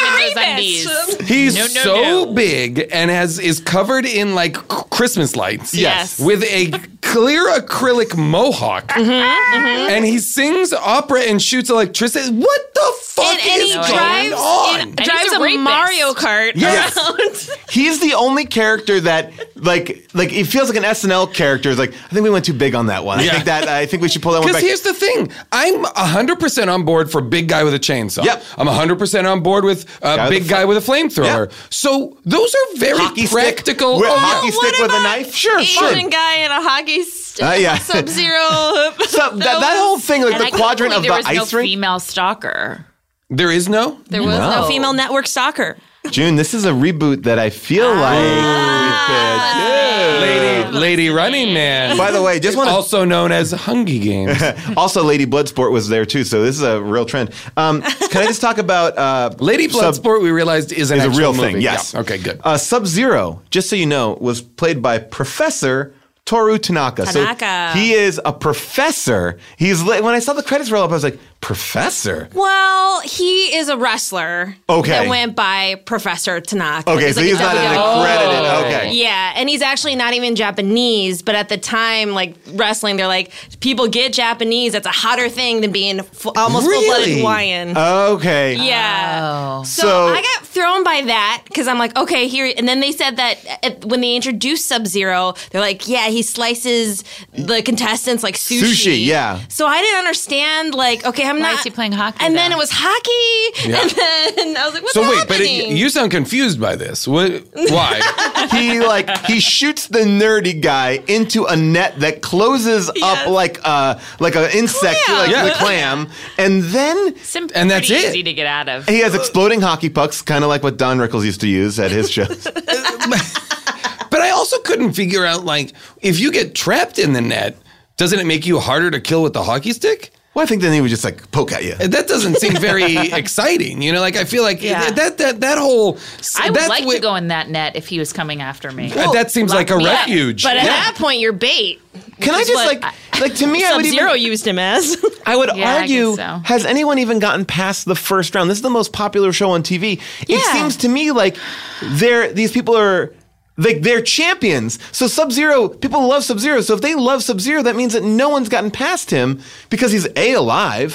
seeing him in those Rapist. undies. He's No, no, so no. big and has is covered in like c- Christmas lights. Yes. With a clear acrylic mohawk. Mm-hmm, And he sings opera and shoots electricity. What the fuck and, and is he going drives, on? and he's drives a a, rapist. Mario Kart Yes. around. he's the only character that like like it feels like an S N L character. It's like I think we went too big on that one. I Yeah. think that I think we should pull that one Because back. here's the thing. I'm one hundred percent on board for big guy with a chainsaw. Yep. I'm one hundred percent on board with uh, Guy with big a fl- guy with a flamethrower. Yep. So those are very Hockey stick practical. with- Oh, hockey yeah. stick with a knife? Sure, Asian sure. guy in a hockey stick. Uh, yeah. Sub-Zero. So that, that whole thing, like And the I couldn't quadrant of believe the there was ice no rink. female stalker. There is no? There was no No. female network stalker. June, this is a reboot that I feel like we could do. Lady, Lady Running Man. By the way, just want to Also known as Hunger Games. also Lady Bloodsport was there too, so this is a real trend. Um, can I just talk about uh, Lady Sub- Bloodsport, we realized, is an is a actual real movie. thing? Yes. Yeah. Okay, good. Uh, Sub-Zero, just so you know, was played by Professor Toru Tanaka. Tanaka. So he is a professor. He's li- when I saw the credits roll up, I was like, professor. Well, he is a wrestler. Okay. That went by Professor Tanaka. Okay, He's so like a he's not an W W E. accredited. Oh. Okay. Yeah, and he's actually not even Japanese, but at the time, like wrestling, they're like, people get Japanese. That's a hotter thing than being f- almost Really? full-blooded Hawaiian. Okay. Yeah. Oh. So, So- I got thrown by that because I'm like, okay, here. And then they said that at, when they introduced Sub-Zero, they're like, yeah, he slices the contestants like sushi. Sushi, yeah. So I didn't understand, like, okay, I'm Why not. is he playing hockey? And then though? it was hockey, Yeah. and then I was like, what's So wait, happening? but it, you sound confused by this. What? Why? he like he shoots the nerdy guy into a net that closes Yes. up like uh like an insect, Clam. like Yeah. the clam, and then Sim- and that's pretty it. easy to get out of. he has exploding hockey pucks, kind of like what Don Rickles used to use at his shows. But I also couldn't figure out, like, if you get trapped in the net, doesn't it make you harder to kill with the hockey stick? Well, I think then he would just like poke at you. That doesn't seem very exciting. You know, like I feel like Yeah. that that that whole. I would that's like what- to go in that net if he was coming after me. Uh, that seems like a lock me up. refuge. But at Yeah. that point, you're bait. Can I is just what like like to me? I would Sub-Zero even used him as. I would Yeah, I argue. guess so. Has anyone even gotten past the first round? This is the most popular show on T V. It Yeah. seems to me like they're these people are. Like they're champions. So Sub-Zero, people love Sub-Zero. So if they love Sub-Zero, that means that no one's gotten past him because he's A, alive.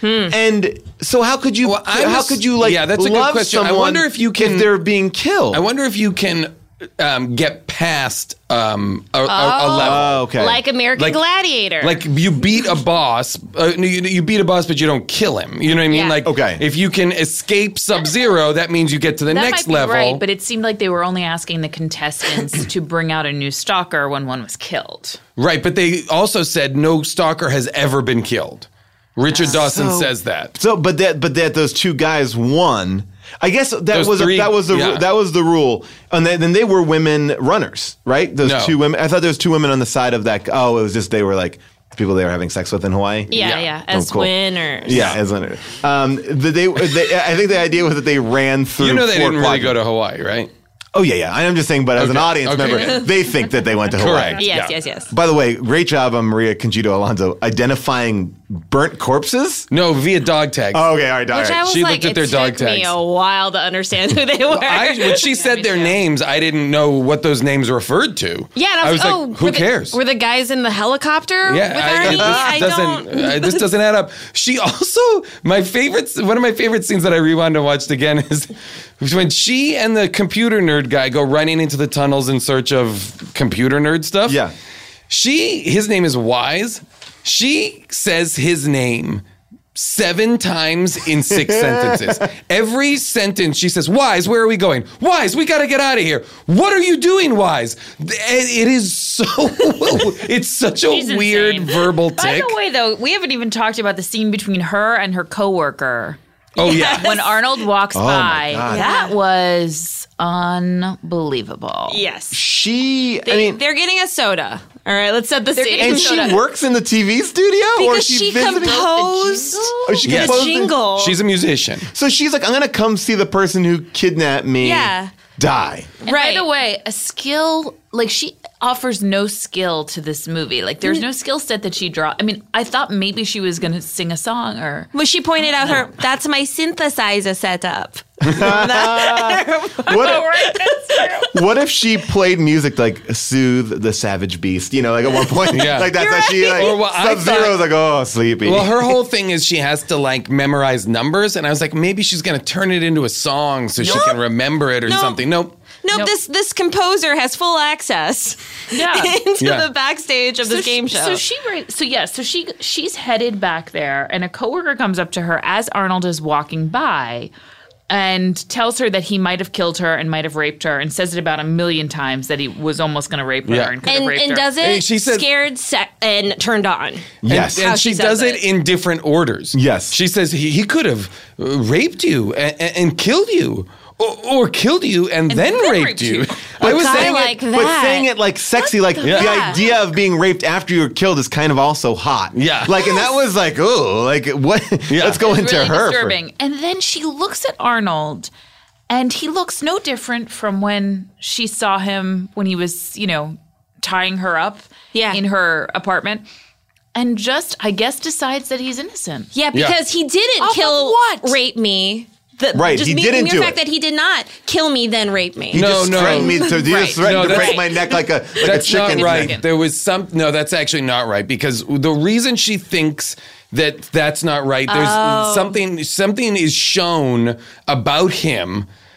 And so how could you Well, I'm how just- could you like yeah, that's a good love question. I someone wonder if you can- if they're being killed? I wonder if you can um, get past um, a, a, a level. Oh, okay. Like American Like- Gladiator. Like you beat a boss, uh, no, you, you beat a boss, but you don't kill him. You know what I mean? Yeah. Like, Okay. if you can escape Sub-Zero, that means you get to the That next might be level. right, but it seemed like they were only asking the contestants to bring out a new stalker when one was killed. Right, but they also said no stalker has ever been killed. Richard Dawson So- says that. So, but that, but that those two guys won. I guess that Those was three- that was the yeah. that was the rule, and then, then they were women runners, right? Those No. two women. I thought there was two women on the side of that. Oh, it was just they were like people they were having sex with in Hawaii. yeah, Yeah. yeah, Oh, as cool. winners. Yeah, as winners. Um, the, they, they, I think the idea was that they ran through. You know they four didn't really go quadrants. to Hawaii, right? Oh yeah, yeah. I'm just saying, but as an Okay, audience okay. member, they think that they went to Hawaii. Correct. Yes, Yeah. yes, yes. By the way, great job on Maria Conchito Alonso identifying burnt corpses. No, via dog tags. Oh, okay, all right, all Which I right. was She like, looked at it their dog took me tags. a while to understand who they were. I, when she said their names, I didn't know what those names referred to. yeah, and I was, like, like, oh, who were the- cares? Were the guys in the helicopter Yeah, with I, Ernie? this I doesn't. don't. Uh, this doesn't add up. She also, my favorite, one of my favorite scenes that I rewound and watched again is when she and the computer nerd guy go running into the tunnels in search of computer nerd stuff. Yeah. She, his name is Wise. She says his name seven times in six sentences. Every sentence she says, Wise, where are we going? Wise, we got to get out of here. What are you doing, Wise? It is so, it's such a She's weird insane. verbal By tick. the way, though, we haven't even talked about the scene between her and her coworker. Oh, yeah. When Arnold walks Oh, my by, God. that was unbelievable. Yes. She, They, I mean, they're getting a soda. All right, let's set the scene. and she works in the T V studio, or because she, she visited? composed Oh, she Yes. the composed it? jingle. She's a musician. So she's like, I'm gonna come see the person who kidnapped me. Yeah. Die. And Right. by the way, a skill, like she offers no skill to this movie. Like there's no skill set that she draw. I mean, I thought maybe she was going to sing a song or. Well, she pointed out her, that's my synthesizer setup. What if, what if she played music to, like soothe the savage beast? You know, like at one point, Yeah. like that's You're how she like Or what I Sub-Zero's thought- like, oh, sleepy. Well, her whole thing is she has to like memorize numbers, and I was like, maybe she's gonna turn it into a song so she Nope. can remember it or Nope. something. Nope. Nope, Nope. this this composer has full access Yeah. into Yeah. the backstage of this she- game show. So she, right- so yeah, so she she's headed back there, and a coworker comes up to her as Arnold is walking by, and tells her that he might have killed her and might have raped her, and says it about a million times that he was almost going to rape her Yeah. and could have and raped and her. does it Hey, she said- scared se- and turned on. yes. And, How and she, she does says it it. in different orders. Yes. She says he, he could have uh, raped you and, and killed you, or, or killed you and, then, then raped, raped you. you. I was I saying like it, that. But saying it like sexy, like Yeah. the idea of being raped after you're killed is kind of also hot. Yeah. Like, and that was like, oh, like what? Yeah. Let's go It's into really her. for- disturbing. And then she looks at Arnold, and he looks no different from when she saw him when he was, you know, tying her up Yeah. in her apartment, and just, I guess, decides that he's innocent. Yeah, Yeah. because he didn't Off of kill, what? rape me. The, Right, just he me- didn't mere do fact it. that he did not kill me, then rape me. He No, just no. threatened me to, he Right. just threatened No, to that's- break my neck like a like That's a chicken. not neck. right. There was some. No, that's actually not right because the reason she thinks that that's not right. There's Oh. something. Something is shown about him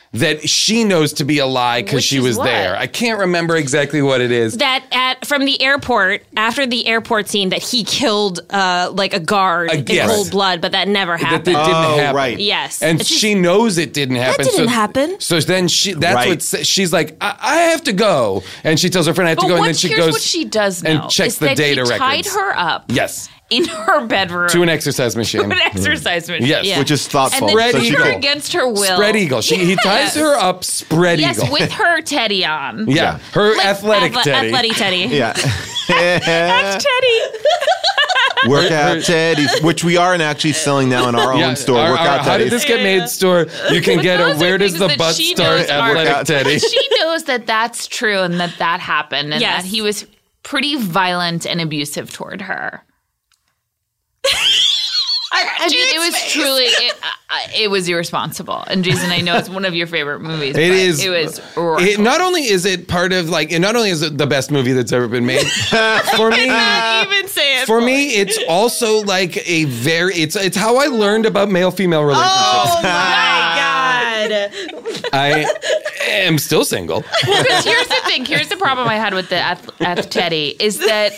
that she knows to be a lie because Which she is was what? there. I can't remember exactly what it is. That at from the airport, after the airport scene, that he killed uh, like a guard Uh, in yes. cold blood, but that never That it happened. didn't Oh, happen. right. Yes. And It's just- she knows it didn't happen. didn't so, happen. So then she, that's Right. what sa- she's like, I, I have to go. And she tells her friend, I have But to go. what, And then she here's goes what she does know and checks is the that data he tied records. her up Yes. in her bedroom To an exercise machine. to an exercise machine. Yes. Yeah. Which is thoughtful. And then Spread so beat she eagle. her could- against her will. Spread eagle. She, he ties Yes. her up, spread Yes, eagle. with her teddy on. yeah. Yeah. Her Like athletic Athle- teddy. Athletic Teddy. Yeah. That's Teddy. Workout Her- teddies, which we are actually selling now in our Yeah, own store. our- Workout our How did teddies. this get made store? You can But get a those are Where Does things the that Butt she Start knows are- athletic teddy? She knows that that's true and that that happened and Yes. that he was pretty violent and abusive toward her. I mean, it was truly, it, uh, it was irresponsible. And Jason, I know it's one of your favorite movies. It but is. It was. It, not only is it part of like, it not only is it the best movie that's ever been made for me. even say it. For me, it's also like a very. It's it's how I learned about male female relationships. Oh my God. I am still single. Because here's the thing. Here's the problem I had with the ath- ath- Teddy is that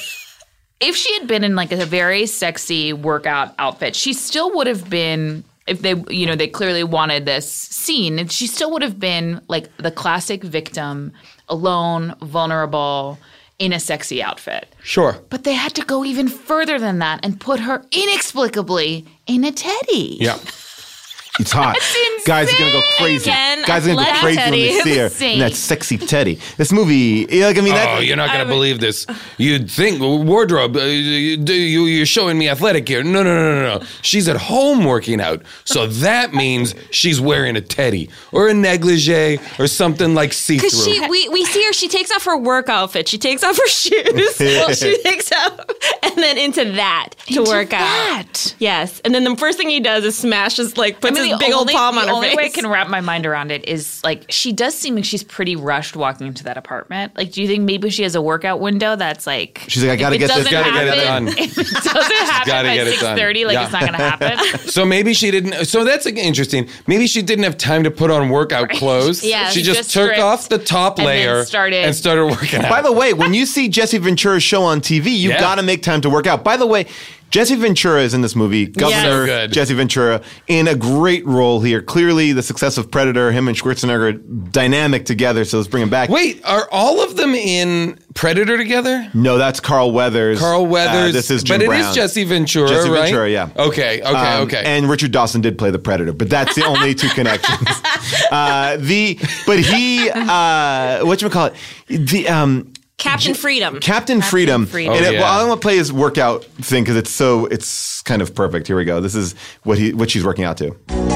if she had been in like a very sexy workout outfit, she still would have been. If they, you know, they clearly wanted this scene, and she still would have been like the classic victim, alone, vulnerable, in a sexy outfit. Sure. But they had to go even further than that and put her inexplicably in a teddy. Yeah. It's hot. Guys are gonna go crazy. Again, Guys are gonna go athletic crazy when teddy. they see her Insane. in that sexy teddy. This movie, like I mean, that, Oh, you're not going to believe this. You'd think wardrobe. Uh, you, you, you're showing me athletic here. No, no, no, no, no. She's at home working out, so that means she's wearing a teddy or a negligee or something like see-through. Because she, we, we see her, she takes off her work outfit, she takes off her shoes, well, she takes off, and then into that to Into work that. out. Yes, and then the first thing he does is smashes, like, puts I mean, his the big only, old palm on the her only face. way I can wrap my mind around it is like she does seem like she's pretty rushed walking into that apartment. Like, do you think maybe she has a workout window that's like She's like, I gotta if it get this- doesn't gotta get it happen- done. If it doesn't happen gotta by get it done. six thirty, like Yeah. it's not going to happen. So maybe she didn't. So that's like, interesting. Maybe she didn't have time to put on workout clothes. Yeah, she she just, just took stripped off the top and then layer started- and started working out. By the way, when you see Jesse Ventura's show on T V, you Yeah. got to make time to work out. By the way, Jesse Ventura is in this movie. Governor So good. Jesse Ventura in a great role here. Clearly, the success of Predator, him and Schwarzenegger, dynamic together. So let's bring him back. Wait, are all of them in Predator together? No, that's Carl Weathers. Carl Weathers. Uh, this is Jim but it Brown. is Jesse Ventura, Jesse right? Ventura, yeah. Okay, okay, Um, okay. And Richard Dawson did play the Predator, but that's the only two connections. Uh, the but he uh, whatchamacallit? The um, Captain Freedom. Captain Freedom. Freedom. And Oh, it, yeah. well, I want to play his workout thing because it's so it's kind of perfect. Here we go. This is what he what she's working out to.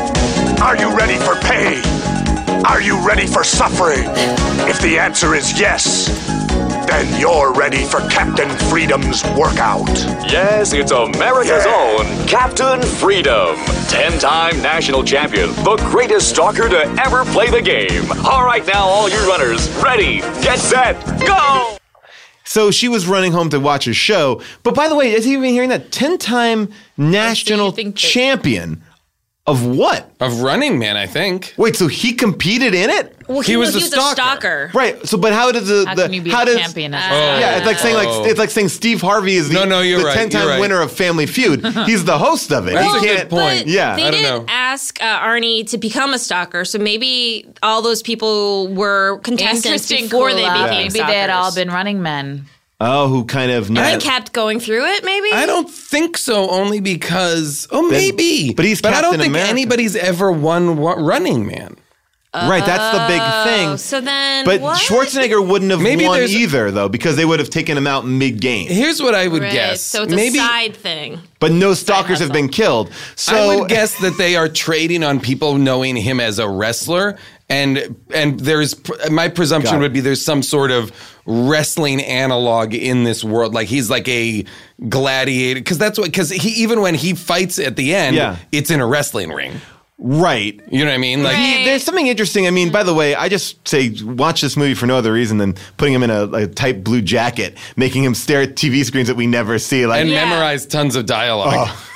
Are you ready for pain? Are you ready for suffering? If the answer is yes, then you're ready for Captain Freedom's workout. Yes, it's America's Yeah. own Captain Freedom. Ten-time national champion, the greatest stalker to ever play the game. All right, now, all you runners, ready, get set, go! So she was running home to watch his show. But by the way, is he even hearing that? ten-time national think that- champion of what? of Running Man, I think. Wait, so he competed in it? Well, He was the a stalker. stalker. Right. So, but how does the, How the can you be how a does champion? as Uh, well? yeah? It's like saying Oh. like it's like saying Steve Harvey is the, No, no, you're the right, ten-time you're right. winner of Family Feud. He's the host of it. That's he a good can't. point. But Yeah. they I don't didn't know. ask uh, Arnie to become a stalker, so maybe all those people were contestants Interesting. before cool, they uh, became Maybe they had all stalkers. been running men. Oh, who kind of And not, kept going through it, maybe? I don't think so, only because, oh, maybe. but he's But I don't Captain think America. anybody's ever won wa- Running Man. right. That's the big Oh, thing. so then But what? Schwarzenegger wouldn't have Maybe won there's- either, though, because they would have taken him out mid-game. Here's what I would Right, guess. so it's maybe, a side thing. But no stalkers have hustle. been killed. So I would guess that they are trading on people knowing him as a wrestler, and and there's my presumption Got it. would be there's some sort of wrestling analog in this world, like he's like a gladiator, because that's what because he even when he fights at the end, Yeah. it's in a wrestling ring. right. You know what I mean? Like He- there's something interesting. I mean, by the way, I just say watch this movie for no other reason than putting him in a, a tight blue jacket, making him stare at T V screens that we never see. Like, and Yeah. memorize tons of dialogue.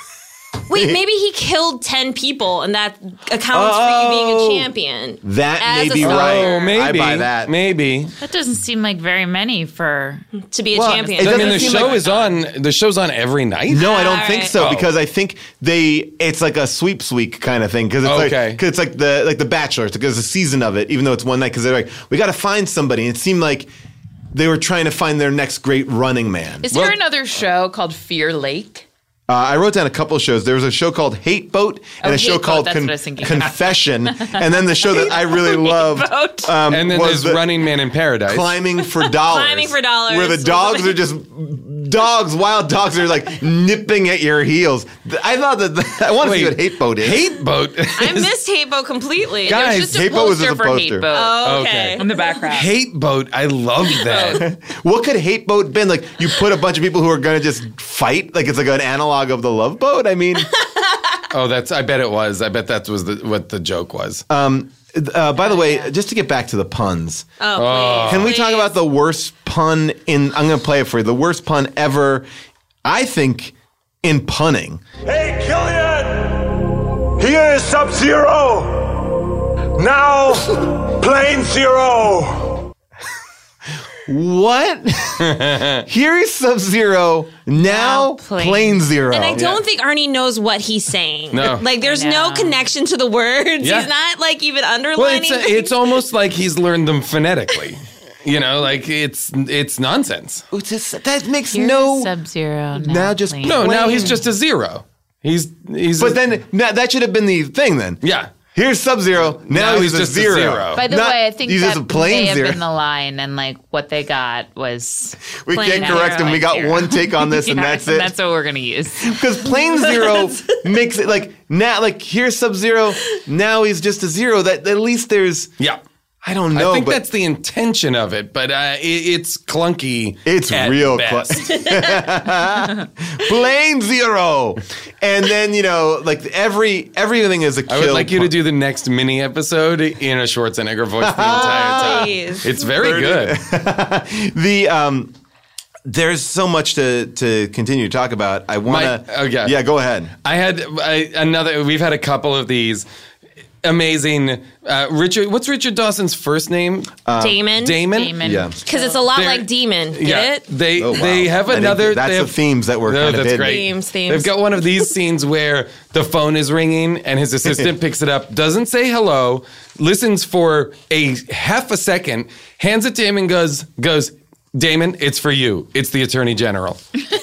Wait, maybe he killed ten people, and that accounts for you being Oh. a champion. That As may a be starter. right. Oh, maybe. I buy that. Maybe. That doesn't seem like very many for. To be a Well, champion. it I mean, the seem show like- is on. The show's on every night. No, I don't All think right. so Oh. because I think they it's like a sweeps week kind of thing because it's Okay. like cause it's like the like the Bachelor. It's like there's a season of it, even though it's one night because they're like we got to find somebody. And it seemed like they were trying to find their next great running man. Is Well- there another show called Fear Lake? Uh, I wrote down a couple of shows. There was a show called Hate Boat and Oh, a show Hate Boat, called that's Con- what I was thinking. Confession, and then the show that I really loved Boat. um, And then was there's the Running Man in Paradise. Climbing for Dollars. Climbing for Dollars. Where the dogs are just dogs, wild dogs are like nipping at your heels. I thought that I want to see Wait, what Hate Boat is. Hate Boat. I missed Hate Boat completely. Guys, There's just a Hate Boat was poster just a for poster. Hate Boat Oh, okay. Okay. in the background. Hate Boat. I love that. What could Hate Boat been? Like you put a bunch of people who are going to just fight? Like it's like an analog of the Love Boat? I mean, Oh, that's. I bet it was. I bet that was the, what the joke was. uh, by the way, just to get back to the puns. Oh, please. Can we talk please. about the worst pun in, I'm going to play it for you, the worst pun ever, I think, in punning. Hey, Killian! Here is Sub-Zero! Now, Plane Zero! What? Here is Sub-Zero, now Now Plane- Plane Zero. And I don't think Arnie knows what he's saying. No. Like, there's I no know. connection to the words. Yeah. He's not, like, even Well, underlining it's things. it's almost like he's learned them phonetically. You know, like it's it's nonsense. It's just- that makes Here's no... Sub-Zero. now just Plane. No, now he's Plain. just a zero. He's he's. But a- then now, that should have been the thing then. yeah. Here's Sub-Zero, now, Now he's, he's a just a zero. zero. By the Not- way, I think he's that just a plain may have zero. been the line, and like what they got was We plain can't correct zero him. We and got zero. one take on this, and Yeah, that's it. That's what we're gonna use. Because Plane Zero makes it like now, like here's Sub-Zero, now he's just a zero. That at least there's, Yeah. I don't know, I think but that's the intention of it, but uh, it, it's clunky. It's at real best. Plane Zero, and then you know, like every everything is a kill. I would like you to pun. do the next mini episode in a Schwarzenegger voice the entire time. Please. It's very good. the um. There's so much to to continue to talk about. I want My- to. oh, yeah. Yeah, go ahead. I had I, another. We've had a couple of these amazing. Uh, Richard, what's Richard Dawson's first name? Damon. Damon. Damon. Yeah. Because it's a lot They're- like Demon. Get Yeah, it? they Oh, wow. they have I think another. that's they the have, themes that were No, kind of that's hidden. great. Themes, themes. They've got one of these scenes where the phone is ringing and his assistant picks it up, doesn't say hello, listens for a half a second, hands it to him, and goes goes. Damon, it's for you. It's the Attorney General.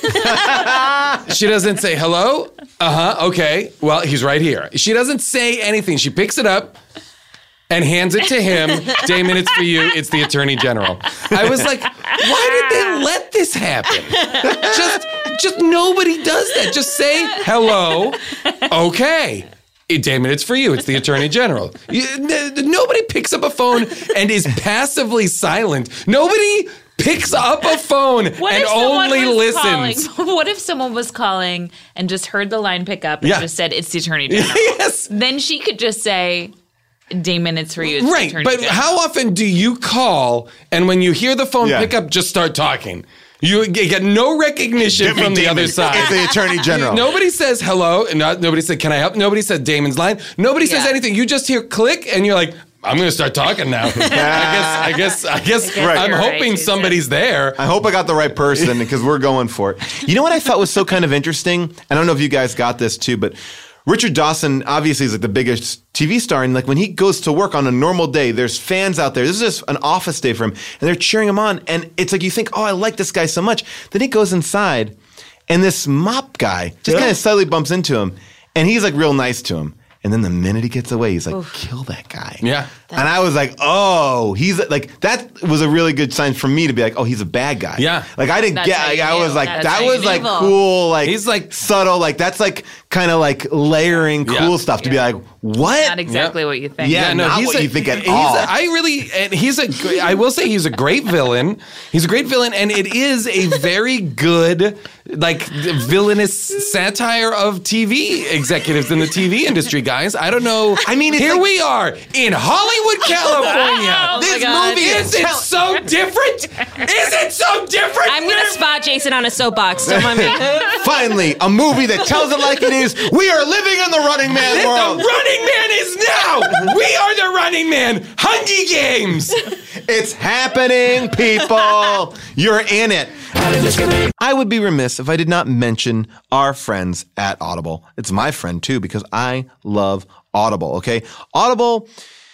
She doesn't say hello. Uh huh. Okay. Well, he's right here. She doesn't say anything. She picks it up and hands it to him. Damon, it's for you. It's the Attorney General. I was like, why did they let this happen? Just, just nobody does that. Just say hello. Okay. Eh, Damon, it's for you. It's the Attorney General. You, n- nobody picks up a phone and is passively silent. Nobody picks up a phone What and if someone only was listens. calling- What if someone was calling and just heard the line pick up and Yeah. just said it's the Attorney General? Yes. Then she could just say, "Damon, it's for you." It's the Right, Attorney but General. how often do you call and when you hear the phone Yeah. pick up, just start talking? You g- get no recognition Get me from the Damon. other side. It's the Attorney General. Nobody says hello, and not, nobody said, "Can I help?" Nobody said Damon's line. Nobody says Yeah. anything. You just hear click, and you're like, "I'm going to start talking now." I guess, I guess, I guess. guess I'm you're right, hoping Jason. somebody's there. I hope I got the right person because we're going for it. You know what I thought was so kind of interesting? I don't know if you guys got this too, but Richard Dawson obviously is like the biggest T V star, and like when he goes to work on a normal day, there's fans out there. This is just an office day for him, and they're cheering him on. And it's like you think, oh, I like this guy so much. Then he goes inside, and this mop guy just kind of subtly bumps into him, and he's like real nice to him. And then the minute he gets away, he's like, kill that guy. Yeah. And I was like, oh, he's like, that was a really good sign for me to be like, oh, he's a bad guy. Yeah. Like I didn't That's get, how like, you I was knew. like, That's that how you was knew. like Evil. cool, like He's like- subtle, like that's like kind of like layering cool Yeah. stuff to be like, what? Not exactly what you think. Yeah, not what you think at he's all. A, I really, and he's a. gr- I will say he's a great villain. He's a great villain, and it is a very good, like villainous satire of T V executives in the T V industry. Guys, I don't know. I mean, it's here like- we are in Hollywood, California. Oh my This God. movie is Is it so different? Is it so different? I'm going to spot Jason on a soapbox. Don't mind me. Finally, a movie that tells it like it is. We are living in the Running Man The world. Running Man is now. We are the Running Man. Hunger Games. It's happening, people. You're in it. I would be remiss if I did not mention our friends at Audible. It's my friend too, because I love Audible, okay? Audible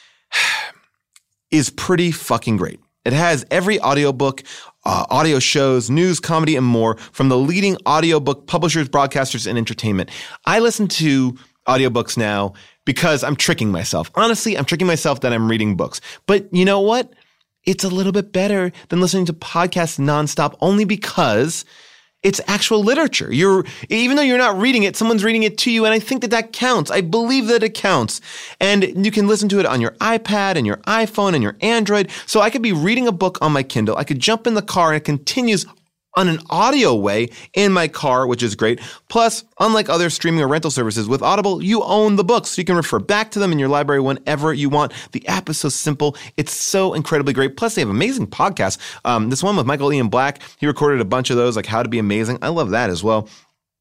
is pretty fucking great. It has every audiobook, uh, audio shows, news, comedy, and more from the leading audiobook publishers, broadcasters, and entertainment. I listen to audiobooks now because I'm tricking myself. Honestly, I'm tricking myself that I'm reading books. But you know what? It's a little bit better than listening to podcasts nonstop only because it's actual literature. You're, even though you're not reading it, someone's reading it to you. And I think that that counts. I believe that it counts. And you can listen to it on your iPad and your iPhone and your Android. So I could be reading a book on my Kindle. I could jump in the car and it continues on an audio way in my car, which is great. Plus, unlike other streaming or rental services, with Audible, you own the books, so you can refer back to them in your library whenever you want. The app is so simple. It's so incredibly great. Plus, they have amazing podcasts. Um, this one with Michael Ian Black, he recorded a bunch of those, like How to Be Amazing. I love that as well.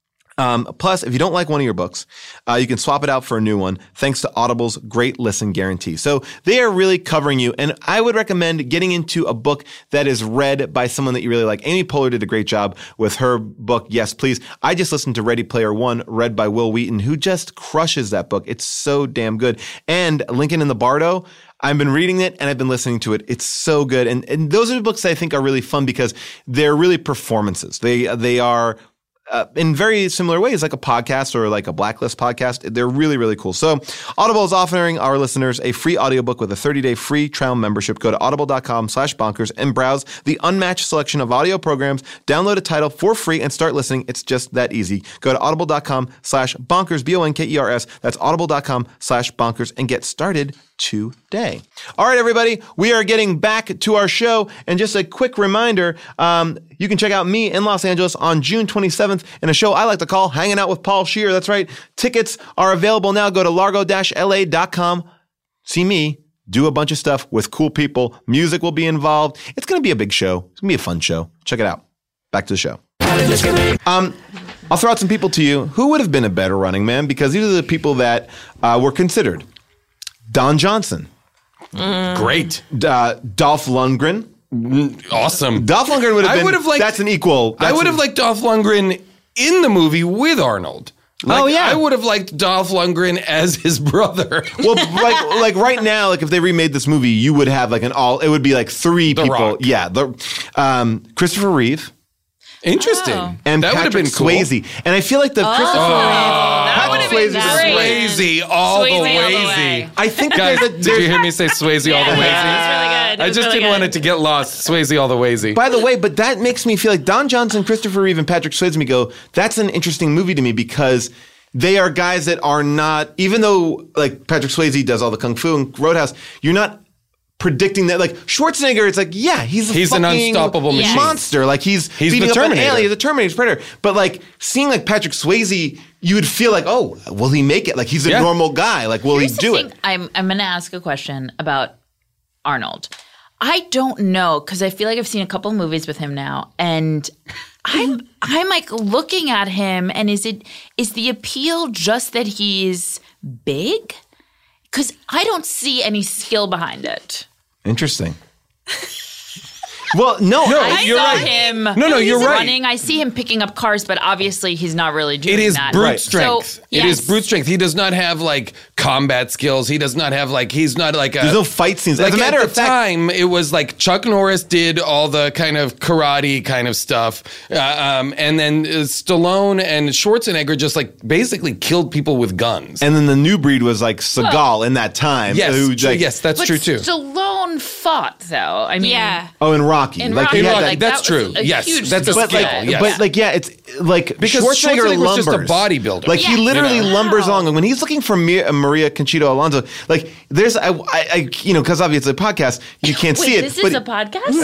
Um, plus, if you don't like one of your books, uh, you can swap it out for a new one thanks to Audible's great listen guarantee. So they are really covering you. And I would recommend getting into a book that is read by someone that you really like. Amy Poehler did a great job with her book, Yes, Please. I just listened to Ready Player One, read by Will Wheaton, who just crushes that book. It's so damn good. And Lincoln in the Bardo, I've been reading it and I've been listening to it. It's so good. And, and those are the books that I think are really fun because they're really performances. They, they are Uh, in very similar ways, like a podcast or like a Blacklist podcast. They're really, really cool. So Audible is offering our listeners a free audiobook with a thirty-day free trial membership. Go to audible.com slash bonkers and browse the unmatched selection of audio programs. Download a title for free and start listening. It's just that easy. Go to audible.com slash bonkers, B O N K E R S. That's audible.com slash bonkers and get started today. All right, everybody, we are getting back to our show. And just a quick reminder, um, you can check out me in Los Angeles on June twenty-seventh in a show I like to call Hanging Out with Paul Scheer. That's right. Tickets are available now. Go to largo dash L A dot com. See me do a bunch of stuff with cool people. Music will be involved. It's going to be a big show. It's going to be a fun show. Check it out. Back to the show. Um, I'll throw out some people to you. Who would have been a better Running Man? Because these are the people that uh, were considered. Don Johnson. Mm. Great. Uh, Dolph Lundgren. Awesome. Dolph Lundgren would have I been, would have liked, that's an equal. That's I would an, have liked Dolph Lundgren in the movie with Arnold. Like, oh, yeah. I would have liked Dolph Lundgren as his brother. Well, like like right now, like if they remade this movie, you would have like an all, it would be like three The people. Rock. Yeah. The, um, Christopher Reeve. Interesting. Oh. And that would have Patrick been cool. Swayze. And I feel like the Christopher that Patrick would have been Swayze is great. Swayze all Swayze the all the way. way. I think Guys, there's a, did you hear me say Swayze all the way? That's really good. It I was just really didn't good. want it to get lost. Swayze all the way. By the way, but that makes me feel like Don Johnson, Christopher Reeve, and Patrick Swayze me go, that's an interesting movie to me because they are guys that are not, even though like Patrick Swayze does all the kung fu and Roadhouse, you're not predicting that. Like Schwarzenegger, it's like, yeah, he's a He's an fucking unstoppable machine. monster. Like he's, He's beating the up an Terminator. alien. He's a Terminator, he's a Predator. But like seeing like Patrick Swayze, you would feel like, oh, will he make it? Like he's a Yeah. normal guy. Like will Here's he the do thing. it? I'm I'm going to ask a question about Arnold. I don't know because I feel like I've seen a couple of movies with him now, and I'm I'm like looking at him, and is it is the appeal just that he's big? Because I don't see any skill behind it. Interesting. Well, no, No, I, I you're saw right. him. No, no, he's you're right. running. I see him picking up cars, but obviously he's not really doing It is that. brute Right. strength. So, It is yes. brute strength. He does not have like combat skills. He does not have like he's not like a there's no fight scenes. As Like a matter at of the fact, time, it was like Chuck Norris did all the kind of karate kind of stuff, uh, um, and then uh, Stallone and Schwarzenegger just like basically killed people with guns. and then the new breed was like Seagal in that time. yes, who, true, like, yes, that's But true too. Stallone fought, though. I mean, Yeah. Oh, in Rocky. In like, Rocky, he had Rocky, that- like, that's that was true. a Yes, huge that's a skill. But skill. like, yes. but like, yeah, it's like Because Schwarzenegger, Schwarzenegger was just a lumbers. bodybuilder. Like he Yeah. literally You know? lumbers along. And when he's looking for Mia, Maria Conchita Alonso, like there's, I, I, I you know, because obviously it's a podcast, you can't Wait, see it. this but is a podcast?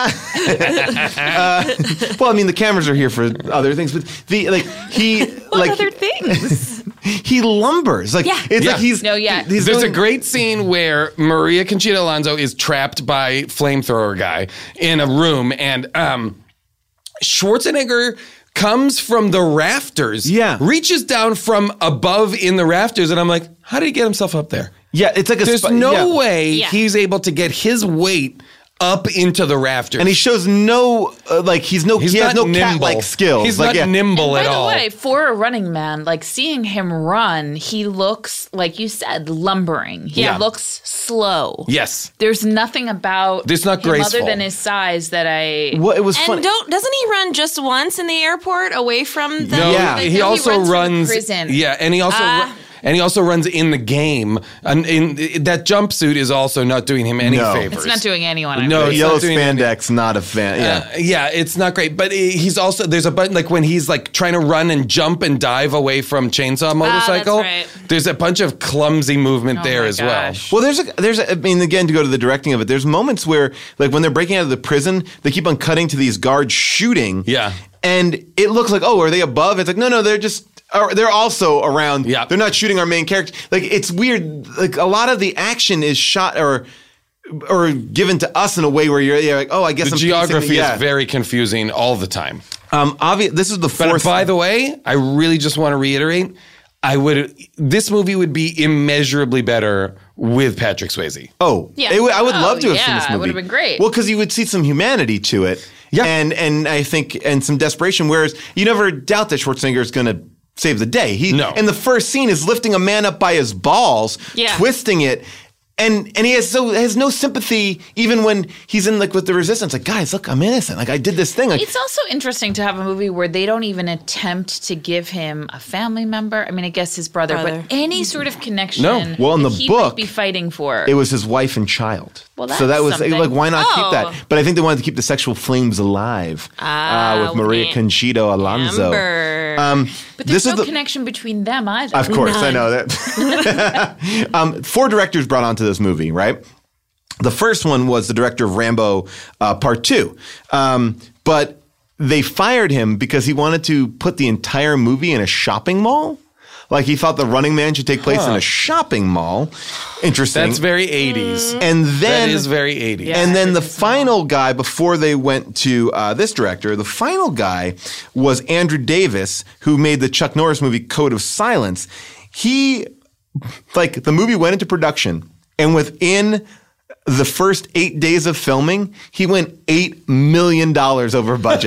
uh, well, I mean, the cameras are here for other things, but the like he what like other things? he lumbers. Like Yeah. it's Yeah. like he's No, yeah. He's There's doing, a great scene where Maria Conchita Alonso is trapped by flamethrower guy in a room, and um, Schwarzenegger comes from the rafters, Yeah. reaches down from above in the rafters, and I'm like, how did he get himself up there? Yeah, it's like a There's sp- no yeah. way Yeah. he's able to get his weight up into the rafters. And he shows no, uh, like, he's no, He's he has not no nimble. cat-like skills. He's like, not yeah. nimble By at the all. way, for a running man, like seeing him run, he looks, like you said, lumbering. He Yeah. looks slow. Yes. There's nothing about It's not him graceful. other than his size that I. Well, it was And funny. don't doesn't he run just once in the airport away from the? No, Yeah. he, He also runs from runs. prison. Yeah, and he also Ah. ru- and he also runs in the game. And in that jumpsuit is also not doing him any No. favors. It's not doing anyone. any No, favors. it's Yellow not doing any- spandex, not a fan. Yeah. Uh, yeah, it's not great. But he's also there's a button like when he's like trying to run and jump and dive away from chainsaw motorcycle. right. There's a bunch of clumsy movement Oh there my as gosh. Well, there's a, there's a, I mean, again, to go to the directing of it, there's moments where, like, when they're breaking out of the prison, they keep on cutting to these guards shooting. Yeah. And it looks like, oh, are they above? It's like, no, no, they're just, or they're also around. Yeah. They're not shooting our main character. Like, it's weird. Like, a lot of the action is shot or, or given to us in a way where you're, you're like, oh, I guess The I'm geography piecing- yeah. is very confusing all the time. Um, obvious. This is the But fourth. by the way, I really just want to reiterate, I would this movie would be immeasurably better with Patrick Swayze. Oh, Yeah. it would- I would Oh, love to have seen yeah, this it movie. would've been great. Well, because you would see some humanity to it. Yeah. And and I think and some desperation. Whereas you never doubt that Schwarzenegger is going to save the day. He No. in the first scene is lifting a man up by his balls, Yeah. twisting it. And and he has so has no sympathy even when he's in like with the resistance. Like, guys, look, I'm innocent. Like I did this thing. Like, It's also interesting to have a movie where they don't even attempt to give him a family member. I mean, I guess his brother, Brother. but any sort of connection. No. Well, in that the he book, might be fighting for. it was his wife and child. Well, so that's that was something. like, why not Oh. keep that? But I think they wanted to keep the sexual flames alive Ah, uh, with Maria with Conchito Alonso. Amber. Um, but there's this no is the, connection between them either. Of course, I know that. um, four directors brought onto this movie, right? The first one was the director of Rambo uh, Part Two, um, but they fired him because he wanted to put the entire movie in a shopping mall. Like he thought The Running Man should take place in a shopping mall. Interesting. That's very eighties. and then That is very eighties. Yeah. and then the everything's small. final guy, before they went to uh, this director, the final guy was Andrew Davis, who made the Chuck Norris movie Code of Silence. He, like, the movie went into production, and within the first eight days of filming, he went eight million dollars over budget.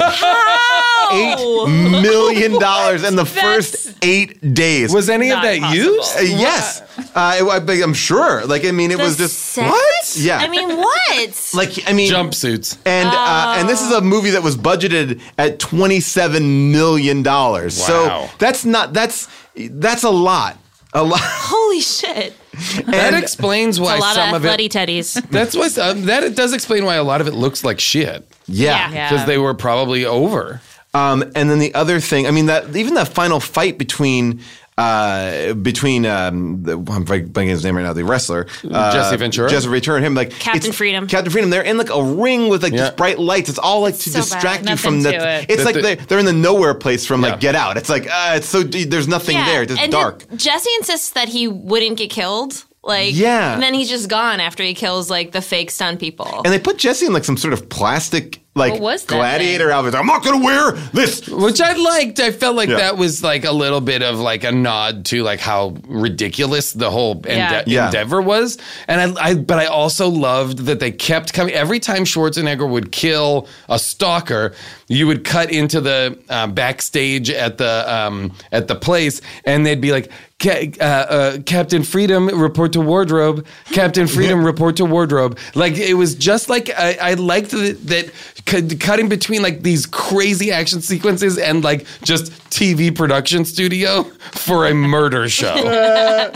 Eight million dollars in the first eight days. Was any of Not that possible. Uh, used? yes, uh, I, I'm sure. Like, I mean, it The was just set? what? Yeah, I mean, what? like, I mean, Jumpsuits. and uh, and this is a movie that was budgeted at twenty-seven million dollars. Wow. So that's not that's that's a lot, a lot. Holy shit! That And- explains why A lot some of of bloody it. teddies. That's why um, that it does explain why a lot of it looks like shit yeah. Yeah. because they were probably over. Um, and then the other thing, I mean, that even that final fight between. Uh, between um, the, I'm blanking his name right now, the wrestler uh, Jesse Ventura? Jesse Ventura, and him like Captain it's- Freedom. Captain Freedom. They're in like a ring with like Yeah. just bright lights. It's all like to So distract bad. you from Nothing the. to it. It's That like the- they, they're in the nowhere place from Yeah. like Get Out. It's like uh, it's so there's nothing there. It's just and dark. then Jesse insists that he wouldn't get killed. Like, Yeah. and then he's just gone after he kills like the fake stunt people. And they put Jesse in like some sort of plastic like What was that gladiator thing? outfit. I'm not gonna wear this. Which I liked. I felt like Yeah. that was like a little bit of like a nod to like how ridiculous the whole ende- Yeah. Yeah. endeavor was. And I, I, but I also loved that they kept coming. Every time Schwarzenegger would kill a stalker, you would cut into the uh, backstage at the um, at the place, and they'd be like, Ca- uh, uh, Captain Freedom, report to wardrobe. Captain Freedom, report to wardrobe. Like it was just like I, I liked that, that cu- cutting between like these crazy action sequences and like just T V production studio for a murder show.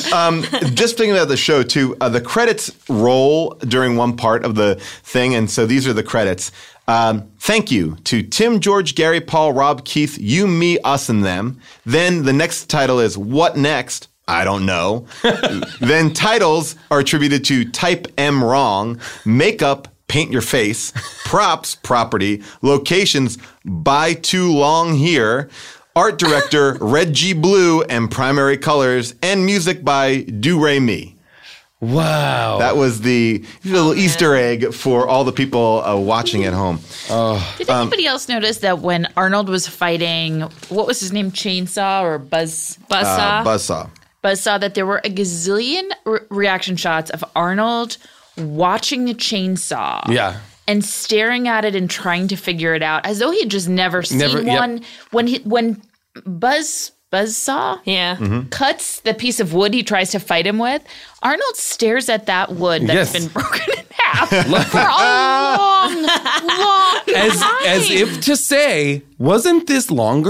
Just thinking about the show too, uh, the credits roll during one part of the thing, and so these are the credits. Um, thank you to Tim, George, Gary, Paul, Rob, Keith, you, me, us, and them. Then the next title is What Next? I don't know. Then titles are attributed to Type M Wrong, Makeup, Paint Your Face, Props, Property, Locations, Buy Too Long Here, Art Director, Red G Blue, and Primary Colors, and music by Do Re Mi. Wow. That was the little Easter egg for all the people uh, watching at home. Did anybody else notice that when Arnold was fighting, what was his name, Chainsaw or Buzz? Buzzsaw. Uh, Buzzsaw. Buzzsaw, that there were a gazillion re- reaction shots of Arnold watching the chainsaw. Yeah. And staring at it and trying to figure it out, as though he had just never seen Never- yep. one. When he, when Buzz Buzzsaw yeah. Mm-hmm. cuts the piece of wood he tries to fight him with, Arnold stares at that wood that's Yes. been broken in half for a long, long As time. as if to say, wasn't this longer? A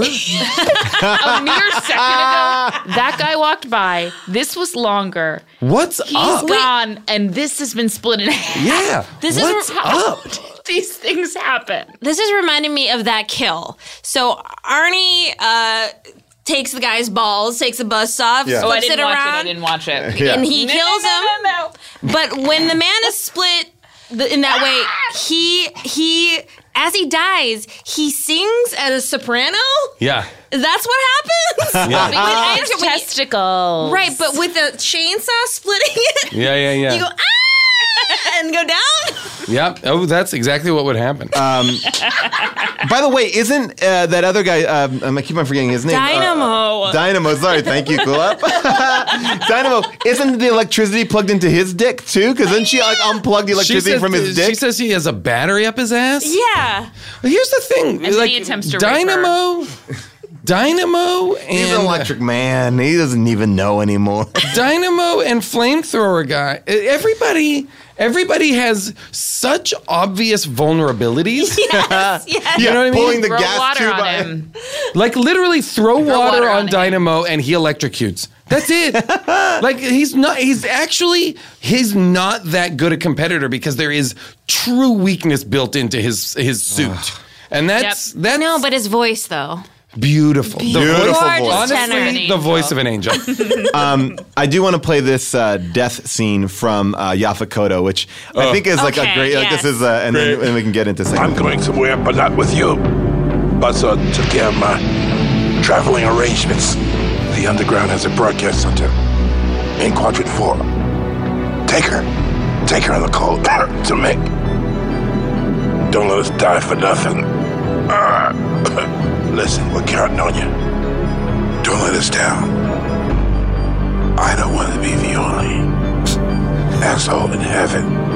mere second ago, that guy walked by. This was longer. What's He's up? gone, and this has been split in half. Yeah. This is What's How up? did these things happen? This is reminding me of that kill. So Arnie uh, takes the guy's balls, takes the buzzsaw, Yeah. flips Oh, I it didn't watch around, it. I didn't watch it. Yeah. and he No, kills no, him. no, no, no. But when the man is split the, in that way, he he as he dies, he sings at a soprano. Yeah. That's what happens. Yeah. When- when His you- testicles. right, but with a chainsaw splitting it, Yeah, yeah, yeah. you go ah and go down. Yep. Oh, that's exactly what would happen. By the way, isn't uh, that other guy, um, I keep on forgetting his name. Uh, Dynamo. Dynamo, sorry, thank you, cool up. Dynamo, isn't the electricity plugged into his dick too? Because then she like unplugged the electricity says, from his She dick. says he has a battery up his ass. Yeah. But here's the thing. And like, he attempts to rape Dynamo, Dynamo and He's an electric man. He doesn't even know anymore. Dynamo and flamethrower guy. Everybody, everybody has such obvious vulnerabilities. Yes. yes. Yeah, know what I mean? pulling the Throw gas water tube on out. him. Like literally throw water, water on, on him. Dynamo and he electrocutes. That's it. Like he's not he's actually he's not that good a competitor because there is true weakness built into his his suit. And that's Yep. that's No, but his voice though. beautiful. The Beautiful voice- voice. honestly, Tenor. the voice of an angel. I do want to play this uh, death scene from uh, Yaphet Kotto, which I think is like a Okay, great. Like yes. this is, uh, and then and we can get into I'm second. going somewhere, but not with you. Buzzer took care of my traveling arrangements. The underground has a broadcast center in Quadrant Four. Take her, take her on the call to me. Don't let us die for nothing. Uh, listen, we're counting on you. Don't let us down. I don't want to be the only asshole in heaven.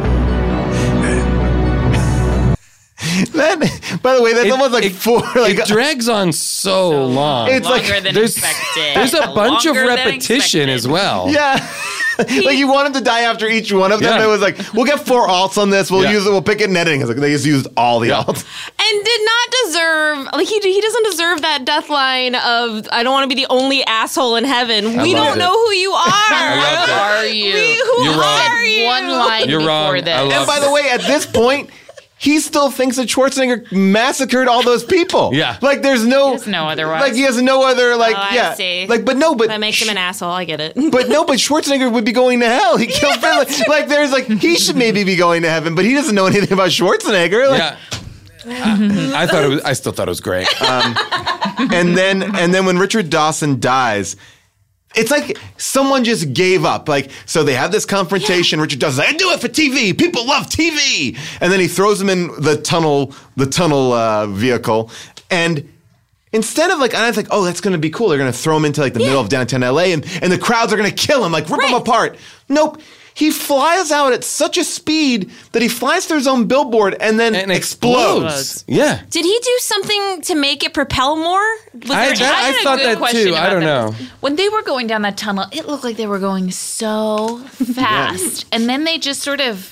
That, by the way, that's It- almost like it- four. Like it drags on so long. It's like- Longer than there's, expected. there's a bunch of Longer than repetition expected. as well. yeah. Like you want him to die after each one of them. Yeah. It was like we'll get four alts on this. We'll Yeah. use it. We'll pick it in editing. It's like they just used all the Yeah. alts. And did not deserve like he he doesn't deserve that death line of I don't want to be the only asshole in heaven. We loved don't it. know who you are. loved it. Who are you? We, who You're wrong. are you? One line You're before wrong. this. I love And by the way, at this point, he still thinks that Schwarzenegger massacred all those people. Yeah. Like there's no. There's no otherwise. Like he has no other. Like Oh, I yeah. see. Like but no. But That makes him an asshole. I get it. But no, but Schwarzenegger would be going to hell. He killed Finley. Like there's like he should maybe be going to heaven, but he doesn't know anything about Schwarzenegger. Like, Yeah. I, I thought it was. I still thought it was great. and then and then when Richard Dawson dies, it's like someone just gave up. Like so they have this confrontation. Richard Dawson's like, I do it for T V. People love T V. And then he throws him in the tunnel, the tunnel uh, vehicle, and. Instead of like, and I was like, oh, that's going to be cool. They're going to throw him into like the middle of downtown L A and, and the crowds are going to kill him, like rip him Right. apart. Nope. He flies out at such a speed that he flies through his own billboard and then and explodes. explodes. Yeah. Did he do something to make it propel more? Was I- there- that- I, had a thought good that question too. I about don't that. know. When they were going down that tunnel, it looked like they were going so fast, and then they just sort of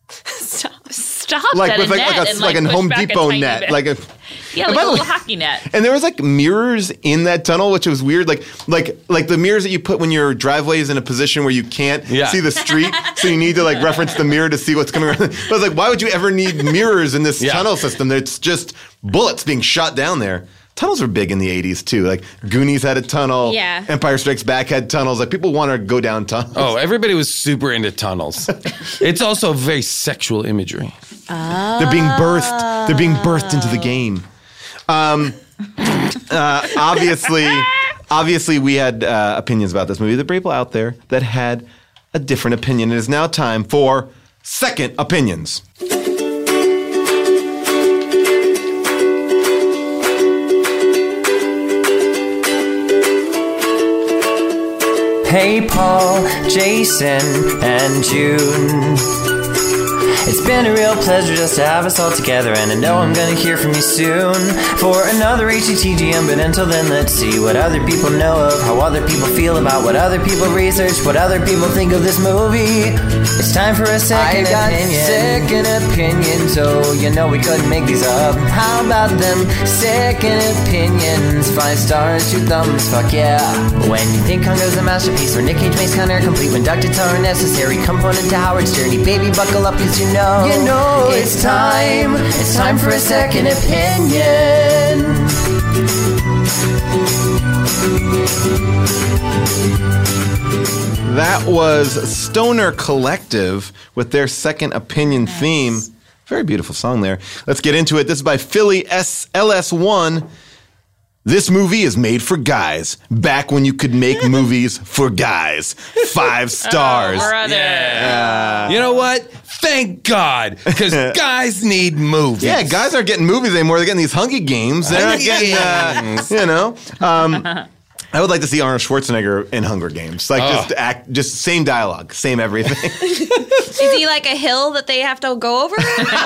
stopped Like at with a like, net like a, and, like a pushed Home back a Depot tiny net. bit. Like a yeah, And like by a the little way- hockey net. And there was like mirrors in that tunnel, which was weird. Like like like the mirrors that you put when your driveway is in a position where you can't Yeah. see the street, so you need to like reference the mirror to see what's coming around. But I was like, why would you ever need mirrors in this Yeah. tunnel system? It's just bullets being shot down there. Tunnels were big in the eighties too. Like Goonies had a tunnel. Yeah. Empire Strikes Back had tunnels. Like people want to go down tunnels. Oh, everybody was super into tunnels. It's also very sexual imagery. They're being birthed. They're being birthed into the game. Um, uh, obviously, obviously, we had uh, opinions about this movie. There are people out there that had a different opinion. It is now time for Second Opinions. Hey Paul, Jason, and June. It's been a real pleasure just to have us all together, and I know I'm gonna hear from you soon for another H T T G M. But until then, let's see what other people know of, how other people feel about what other people research, what other people think of this movie. It's time for a second I got opinion. Second opinion, so you know we couldn't make these up. How about them second opinions? Five stars, two thumbs, fuck yeah. When you think Congo's a masterpiece, or Nick Cage makes Conner complete, when ducteds are a necessary component to Howard's journey, baby, buckle up, cause you know know, you know it's time, it's time for a second opinion. That was Stoner Collective with their Second Opinion nice. theme. Very beautiful song there. Let's get into it. This is by Philly S L S one. This movie is made for guys. Back when you could make movies for guys. Five stars. Oh, brother. Yeah. Uh, you know what? Thank God, because guys need movies. Yeah, guys aren't getting movies anymore. They're getting these Hunger Games. They're not getting, uh, you know. Um, I would like to see Arnold Schwarzenegger in Hunger Games. Like, oh. just act, just same dialogue, same everything. Is he like a hill that they have to go over?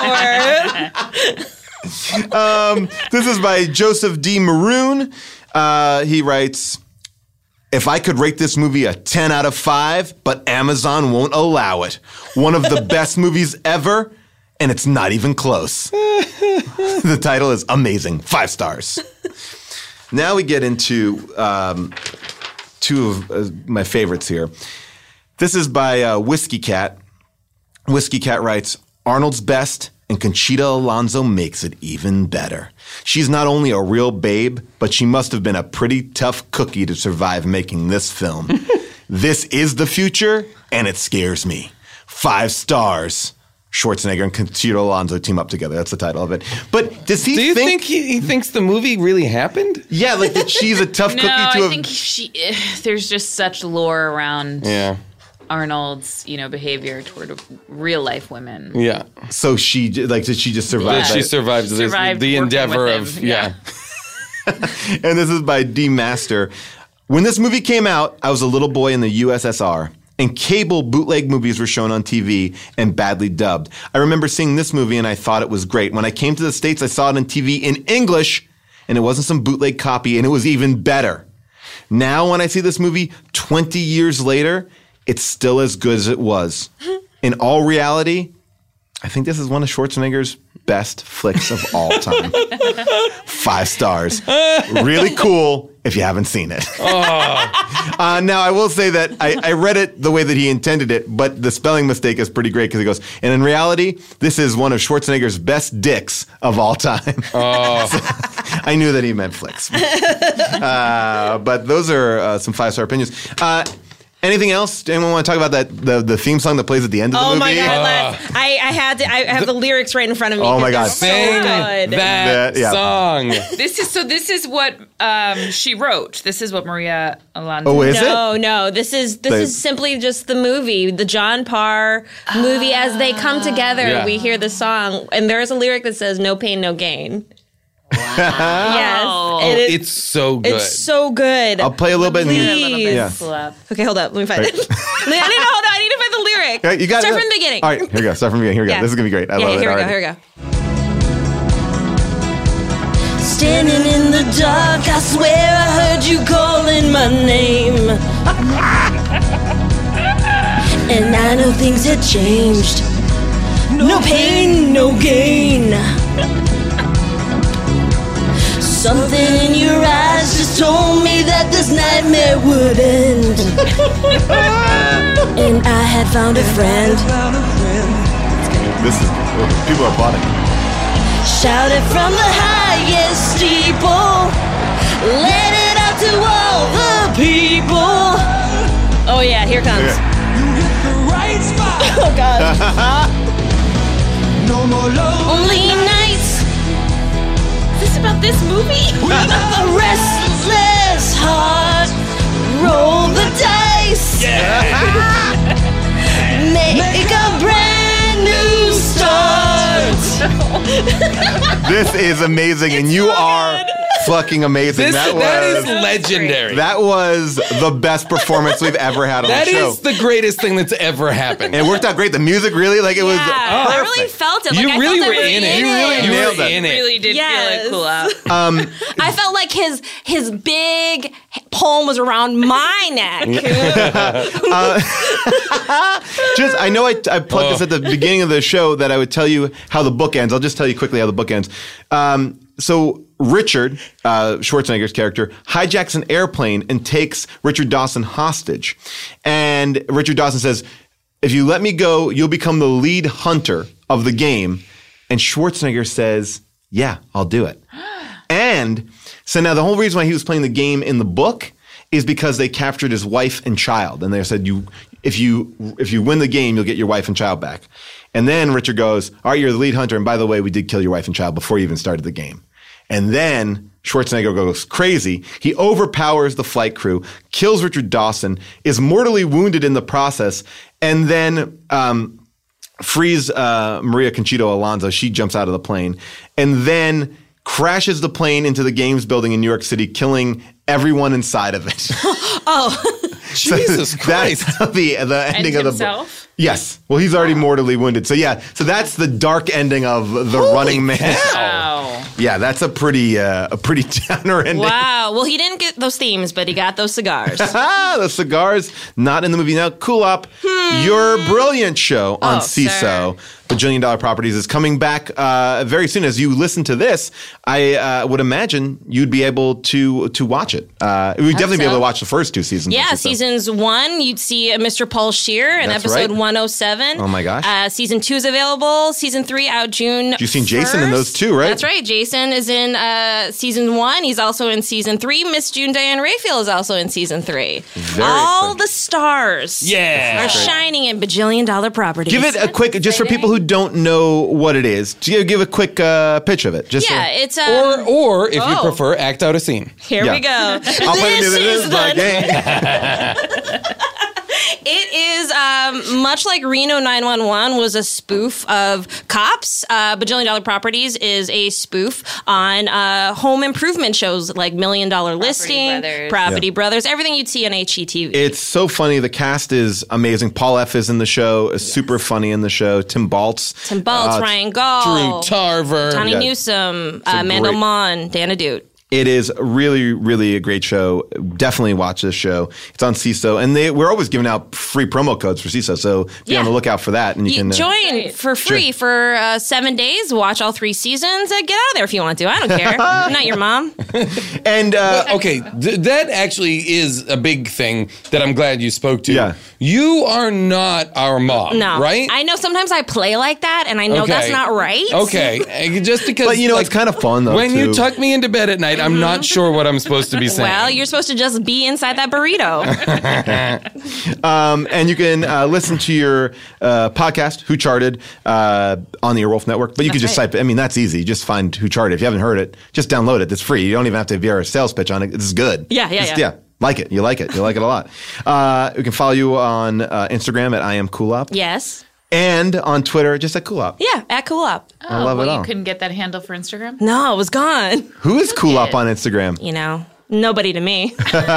Or... um, this is by Joseph D. Maroon. Uh, he writes, if I could rate this movie a ten out of five, but Amazon won't allow it. One of the best movies ever, and it's not even close. The title is amazing. Five stars. Now we get into um, two of uh, my favorites here. This is by uh, Whiskey Cat. Whiskey Cat writes, Arnold's best, and Conchita Alonso makes it even better. She's not only a real babe, but she must have been a pretty tough cookie to survive making this film. This is the future, and it scares me. Five stars. Schwarzenegger and Conchita Alonso team up together. That's the title of it. But does he Do you think... think he, he thinks the movie really happened? Yeah, like that she's a tough no, cookie to I have... think she, there's just such lore around... Yeah. Arnold's, you know, behavior toward real-life women. Yeah. So she, like, did she just survive? Yeah. She survived, She this, survived the working endeavor with him. of, yeah. Yeah. And this is by D. Master. When this movie came out, I was a little boy in the U S S R, and cable bootleg movies were shown on T V and badly dubbed. I remember seeing this movie, and I thought it was great. When I came to the States, I saw it on T V in English, and it wasn't some bootleg copy, and it was even better. Now, when I see this movie twenty years later, it's still as good as it was. In all reality, I think this is one of Schwarzenegger's best flicks of all time. Five stars. Really cool if you haven't seen it. Oh. uh, now, I will say that I, I read it the way that he intended it, but the spelling mistake is pretty great because he goes, and in reality, this is one of Schwarzenegger's best dicks of all time. Oh. So, I knew that he meant flicks. uh, but those are uh, some five-star opinions. Uh, Anything else? Anyone want to talk about that the, the theme song that plays at the end of the oh movie? my God, Les. I, I had to. I have the lyrics right in front of me. Oh my God. So Sing good. that, That- yeah. song. This is so. This is what um, she wrote. This is what Maria Alonso. Oh, is it? No, no. This is this They- is simply just the movie, the John Parr movie. As they come together, Yeah. we hear the song, and there is a lyric that says "No pain, no gain." Yes, Oh, it is- It's so good. It's so good. I'll play a little bit. a little And, bit. Yeah. Pull up. Okay, hold up. Let me find it. I need to hold on. I need to find the lyric. Okay, you got Start it. from the beginning. All right, here we go. Start from the beginning. Here we go. Yeah. This is going to be great. I yeah, love yeah, it here we go. already. Here we go. Standing in the dark, I swear I heard you calling my name. And I know things had changed. No pain, no gain. Something in your eyes just told me that this nightmare would end. And I had found a friend. This is, people are applauding. Shouted from the highest steeple. Let it out to all the people. Oh yeah, here comes. Okay. Oh God. No more lonely nights. Is this about this movie? A restless heart. Roll the dice. Yeah. make a brand new start. This is amazing, and you are fucking amazing. This, that was that is legendary. that was the best performance we've ever had on That the show. is the greatest thing that's ever happened. And it worked out great. The music really, like, it was Yeah, I perfect. really felt it. Like, You I really felt were I was in it. You really You nailed were it. in it. Really did Yes. feel it cool out. I felt like his his big palm was around my neck. Just, I know I, I plugged this at the beginning of the show that I would tell you how the book ends. I'll just tell you quickly how the book ends. Um, so Richard, uh, Schwarzenegger's character, hijacks an airplane and takes Richard Dawson hostage. And Richard Dawson says, if you let me go, you'll become the lead hunter of the game. And Schwarzenegger says, yeah, I'll do it. And so now the whole reason why he was playing the game in the book is because they captured his wife and child. And they said, you, if you if you win the game, you'll get your wife and child back. And then Richard goes, all right, you're the lead hunter. And by the way, we did kill your wife and child before you even started the game. And then Schwarzenegger goes crazy. He overpowers the flight crew, kills Richard Dawson, is mortally wounded in the process, and then um, frees uh, Maria Conchita Alonso. She jumps out of the plane. And then crashes the plane into the games building in New York City, killing everyone inside of it. Oh. Jesus Christ. That's the, the ending And of the book. himself? Yes. Well, he's already mortally wounded. So yeah, so that's the dark ending of The Running Man. Wow. Yeah, that's a pretty uh, a pretty downer ending. Wow. Well, he didn't get those themes, but he got those cigars. Ah, the cigars, not in the movie. Now, Cool Up, your brilliant show on Oh, C I S O, Bajillion Dollar Properties, is coming back uh, very soon. As you listen to this, I uh, would imagine you'd be able to to watch it. Uh, we'd definitely be so. able to watch the first two seasons. Yeah, of C I S O. seasons one, you'd see uh, Mister Paul Scheer in That's episode right. one oh seven. Oh my gosh. Uh, season two is available. Season three out June. You've seen Jason in those too, right? That's right. Jason is in uh, season one. He's also in season three. Miss June Diane Raphael is also in season three. Very All exciting. the stars Yeah. are shining in Bajillion Dollar Properties. Give it a quick, just for people who don't know what it is, give give a quick uh, pitch of it. Just Yeah, so- it's um, Or, or if you Oh. prefer, act out a scene. here Yeah. we go. I'll play this the is the game. It is um, much like Reno nine one one was a spoof of Cops. Uh, Bajillion Dollar Properties is a spoof on uh, home improvement shows like Million Dollar Listing, Brothers. Property Yeah. Brothers, everything you'd see on H G T V. It's so funny. The cast is amazing. Paul F. is in the show, is super funny in the show. Tim Baltz. Tim Baltz, Uh, Ryan Gall, Drew Tarver. Tony Yeah. Newsom, uh, a Mandel great- Mon, Dana Doot. It is really, really a great show. Definitely watch this show. It's on C I S O, and they we're always giving out free promo codes for C I S O, so be Yeah. on the lookout for that. And you, You can uh, join for free for uh, seven days. Watch all three seasons. Uh, get out of there if you want to. I don't care. I'm not your mom. and uh, Okay, th- that actually is a big thing that I'm glad you spoke to. Yeah. You are not our mom, No, right? I know sometimes I play like that, and I know that's Okay. not right. Okay, uh, just because. but you know, like, it's kind of fun though. when you too. tuck me into bed at night, I'm not sure what I'm supposed to be saying. Well, you're supposed to just be inside that burrito. Um, and you can uh, listen to your uh, podcast, Who Charted, uh, on the Earwolf Network. But you can That's just right. type, I mean, that's easy. Just find Who Charted. If you haven't heard it, just download it. It's free. You don't even have to hear a sales pitch on it. It's good. Yeah, yeah, Just- yeah. Like it. You like it. You like it a lot. Uh, we can follow you on uh, Instagram at I am Cool Up. Yes. And on Twitter, just at Cool Up. Yeah, at Cool Up. I love well, it all. You couldn't get that handle for Instagram? No, it was gone. Who is Cool Up on Instagram? You know, nobody to me.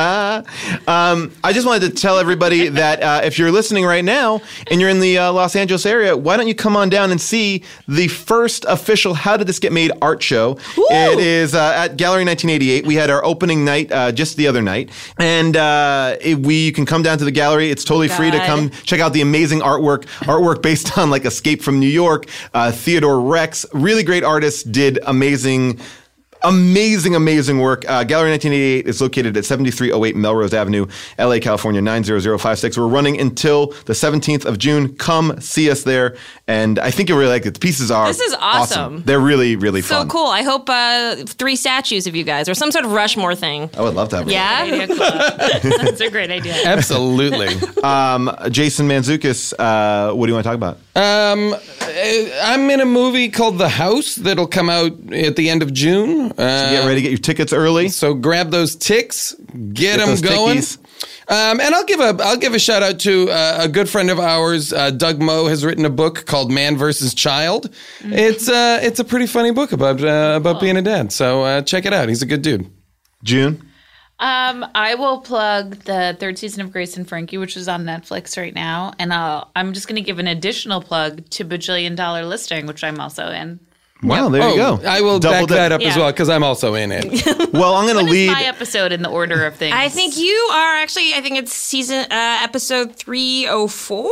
Um, I just wanted to tell everybody that uh, if you're listening right now and you're in the uh, Los Angeles area, why don't you come on down and see the first official How Did This Get Made art show? It is uh, at Gallery nineteen eighty-eight. We had our opening night uh, just the other night, and uh, it, we you can come down to the gallery. It's totally free to God. come check out the amazing artwork. Artwork based on like Escape from New York, uh, Theodore Rex. Really great artists did amazing. Amazing, amazing work. Uh, Gallery nineteen eighty-eight is located at seventy-three oh eight Melrose Avenue, L A, California, nine zero zero five six. We're running until the seventeenth of June. Come see us there. And I think you'll really like it. The pieces are This is awesome. They're really, really So fun. cool. I hope uh, three statues of you guys or some sort of Rushmore thing. I would love to have one. Yeah? Idea, cool. That's a great idea. Absolutely. Um, Jason Mantzoukas, uh, what do you want to talk about? Um, uh, I'm in a movie called The House that'll come out at the end of June. Uh, Get ready to get your tickets early. So grab those ticks, get, Get them those going. tickies. Um, and I'll give a I'll give a shout out to uh, a good friend of ours. Uh, Doug Moe has written a book called Man versus Child. Mm-hmm. It's uh, it's a pretty funny book about uh, about cool. being a dad. So uh, check it out. He's a good dude. June. Um, I will plug the third season of Grace and Frankie, which is on Netflix right now, and I'll, I'm just going to give an additional plug to Bajillion Dollar Listing, which I'm also in. Wow, there oh, you go. I will Double back dip. that up yeah. as well because I'm also in it. Well, I'm going to lead my episode in the order of things. I think you are actually. I think it's season uh, episode three oh four.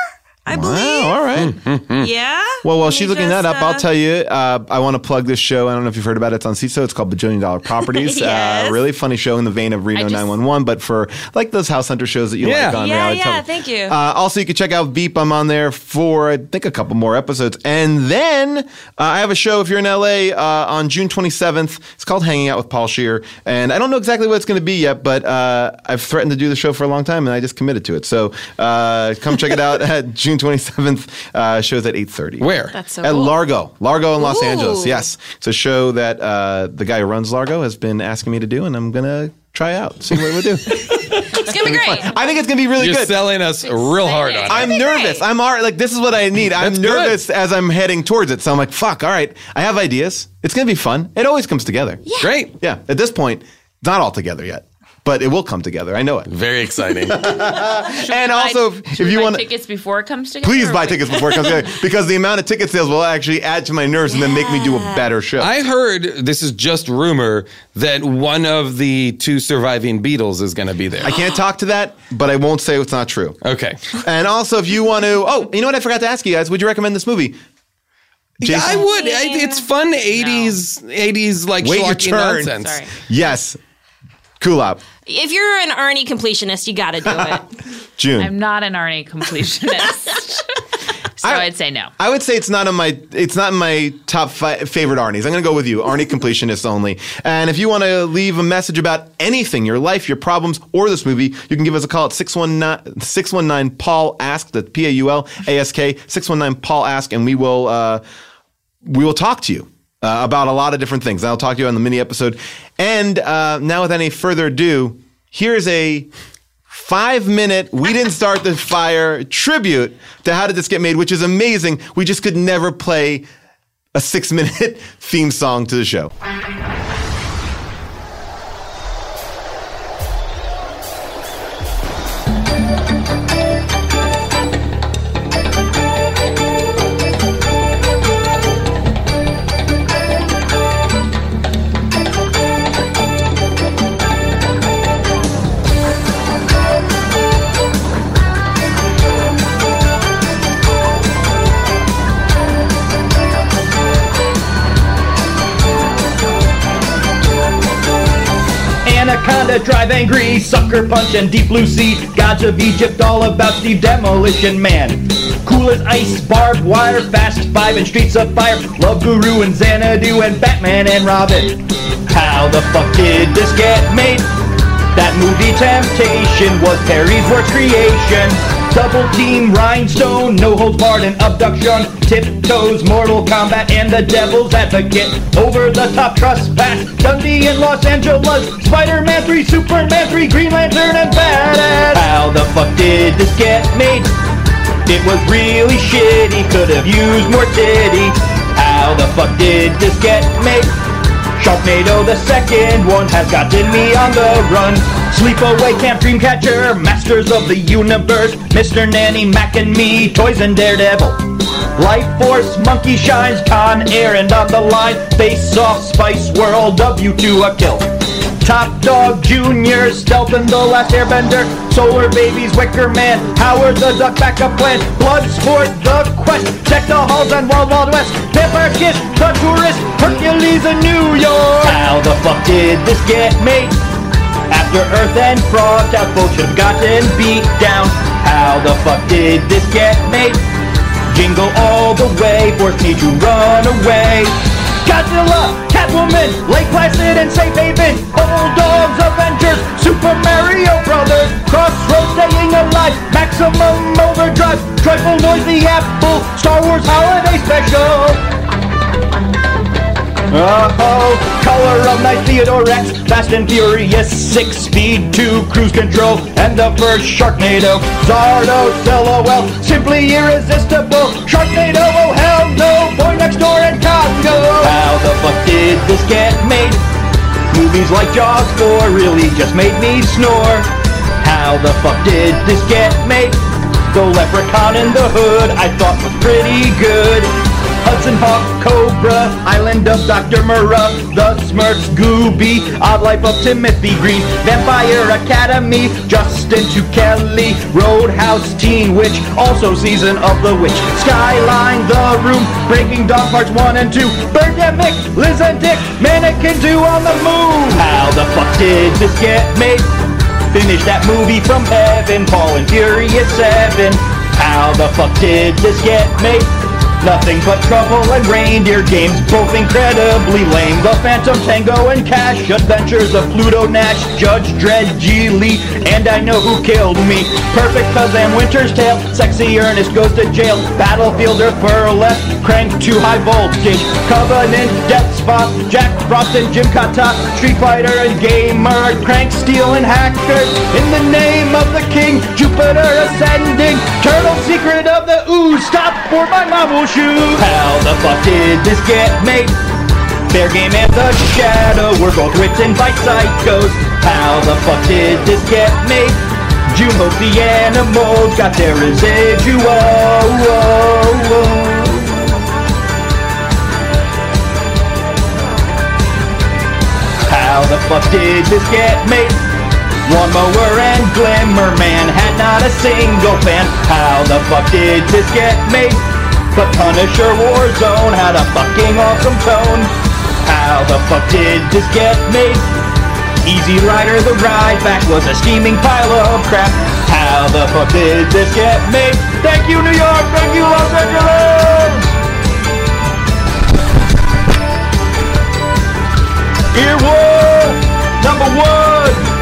I wow, believe. all right. Mm-hmm. Yeah. Well, while she's looking just, that up, uh, I'll tell you, uh, I want to plug this show. I don't know if you've heard about it. It's on C I S O. It's called Bajillion Dollar Properties. Yes. uh, really funny show in the vein of Reno just- nine one one, but for like those house hunter shows that you Yeah. like on Yeah, reality yeah, television. thank you. Uh, also, you can check out Veep. I'm on there for, I think, a couple more episodes. And then uh, I have a show, if you're in L A, uh, on June twenty-seventh. It's called Hanging Out with Paul Scheer. And I don't know exactly what it's going to be yet, but uh, I've threatened to do the show for a long time, and I just committed to it. So uh, come check it out at June twenty-seventh. Uh, shows at eight thirty. Where? That's so At cool. Largo. Largo in Los Ooh. Angeles. Yes. It's a show that uh, the guy who runs Largo has been asking me to do, and I'm going to try out, see what we do. It's gonna be great. I think it's going to be really You're good. selling us real hard on it. I'm nervous. I'm all right. Like, this is what I need. I'm That's good. nervous as I'm heading towards it. So I'm like, fuck, all right. I have ideas. It's going to be fun. It always comes together. Yeah. Great. Yeah. At this point, it's not all together yet, but it will come together. I know it. Very exciting. And also, Should if we you buy want to. tickets before it comes together. Please or buy wait? tickets before it comes together because the amount of ticket sales will actually add to my nerves and then make me do a better show. I heard, this is just rumor, that one of the two surviving Beatles is going to be there. I can't talk to that, but I won't say it's not true. Okay. And also, if you want to, oh, you know what? I forgot to ask you guys. Would you recommend this movie? Yeah, I would. I, it's fun eighties, eighties like Wait your schlocky turn. nonsense. Sorry. Yes. Cool up. If you're an Arnie completionist, you got to do it. June. I'm not an Arnie completionist, so I- I'd say no. I would say it's not on my it's not in my top five favorite Arnies. I'm going to go with you, Arnie completionists only. And if you want to leave a message about anything, your life, your problems, or this movie, you can give us a call at six one nine Paul Ask. That's P A U L A S K six one nine Paul Ask, and we will uh, we will talk to you. Uh, about a lot of different things. I'll talk to you on the mini episode. And uh, now, without any further ado, here's a five-minute We Didn't Start the Fire tribute to How Did This Get Made, which is amazing. We just could never play a six-minute theme song to the show. Anaconda, Drive Angry, Sucker Punch, and Deep Blue Sea. Gods of Egypt, all about Steve Demolition Man. Cool as Ice, Barbed Wire, Fast Five, and Streets of Fire. Love Guru and Xanadu and Batman and Robin. How the fuck did this get made? That movie Temptation was Perry's worst creation. Double Team, Rhinestone, No Holds Barred, and Abduction. Tiptoes, Mortal Kombat, and The Devil's Advocate. Over the Top, Trespass, Dundee in Los Angeles. Spider-Man three, Superman three, Green Lantern, and Badass. How the fuck did this get made? It was really shitty, could have used more titty. How the fuck did this get made? Sharknado, the second one, has gotten me on the run. Sleepaway Camp, Dreamcatcher, Masters of the Universe, Mister Nanny, Mac and Me, Toys and Daredevil. Life Force, Monkey Shines, Con Air, and On the Line. Face Off, Spice World, W to a Kill. Top Dog Junior, Stealth and The Last Airbender, Solar Babies, Wicker Man, Howard the Duck Backup Plan, Bloodsport, The Quest, Check the Halls and Wild Wild West, Vampire Kiss, The Tourist, Hercules in New York. How the fuck did this get made? After Earth and Frog Tales both should have gotten beat down. How the fuck did this get made? Jingle all the way, forced me to run away. Godzilla, Catwoman, Lake Placid and Safe Haven, Bulldogs, Avengers, Super Mario Brothers, Crossroads, Staying Alive, Maximum Overdrive, Joyful Noise, The Apple, Star Wars Holiday Special. Oh, color of night, Theodore Rex, Fast and Furious, six speed, two cruise control, and the first Sharknado. Zardos, LOL, simply irresistible. Sharknado, oh hell no, Boy Next Door and Costco. How the fuck did this get made? Movies like Jaws four really just made me snore. How the fuck did this get made? The Leprechaun in the Hood I thought was pretty good. Hudson Hawk, Cobra, Island of Doctor Murrah, The Smurfs, Gooby, Odd Life of Timothy Green, Vampire Academy, Justin to Kelly, Roadhouse, Teen Witch, also Season of the Witch, Skyline, The Room, Breaking Dawn Parts one and two, Birdemic, Liz and Dick, Mannequin two on the Moon. How the fuck did this get made? Finish that movie from heaven, Paul and Furious seven. How the fuck did this get made? Nothing but trouble and reindeer games, both incredibly lame. The Phantom Tango and Cash, Adventures of Pluto Nash, Judge Dredd, Geely, and I Know Who Killed Me. Perfect Cuz and Winter's Tale, Sexy Ernest Goes to Jail, Battlefield Earth Burlesque, Crank to High Voltage, Covenant, Death Spot, Jack Frost and Jim Kata, Street Fighter and Gamer, Crank, Steel and Hacker, In the Name of the King, Jupiter Ascending, Turtle Secret of the Ooze, Stop for My Mom Will Shoot. How the fuck did this get made? Fair Game and The Shadow were both written by psychos. How the fuck did this get made? June hopes the animals got their residual. How the fuck did this get made? Lawnmower and Glimmer Man had not a single fan. How the fuck did this get made? But Punisher Warzone had a fucking awesome tone. How the fuck did this get made? Easy Rider the Ride Back was a steaming pile of crap. How the fuck did this get made? Thank you, New York! Thank you, Los Angeles! Earwolf! Number one!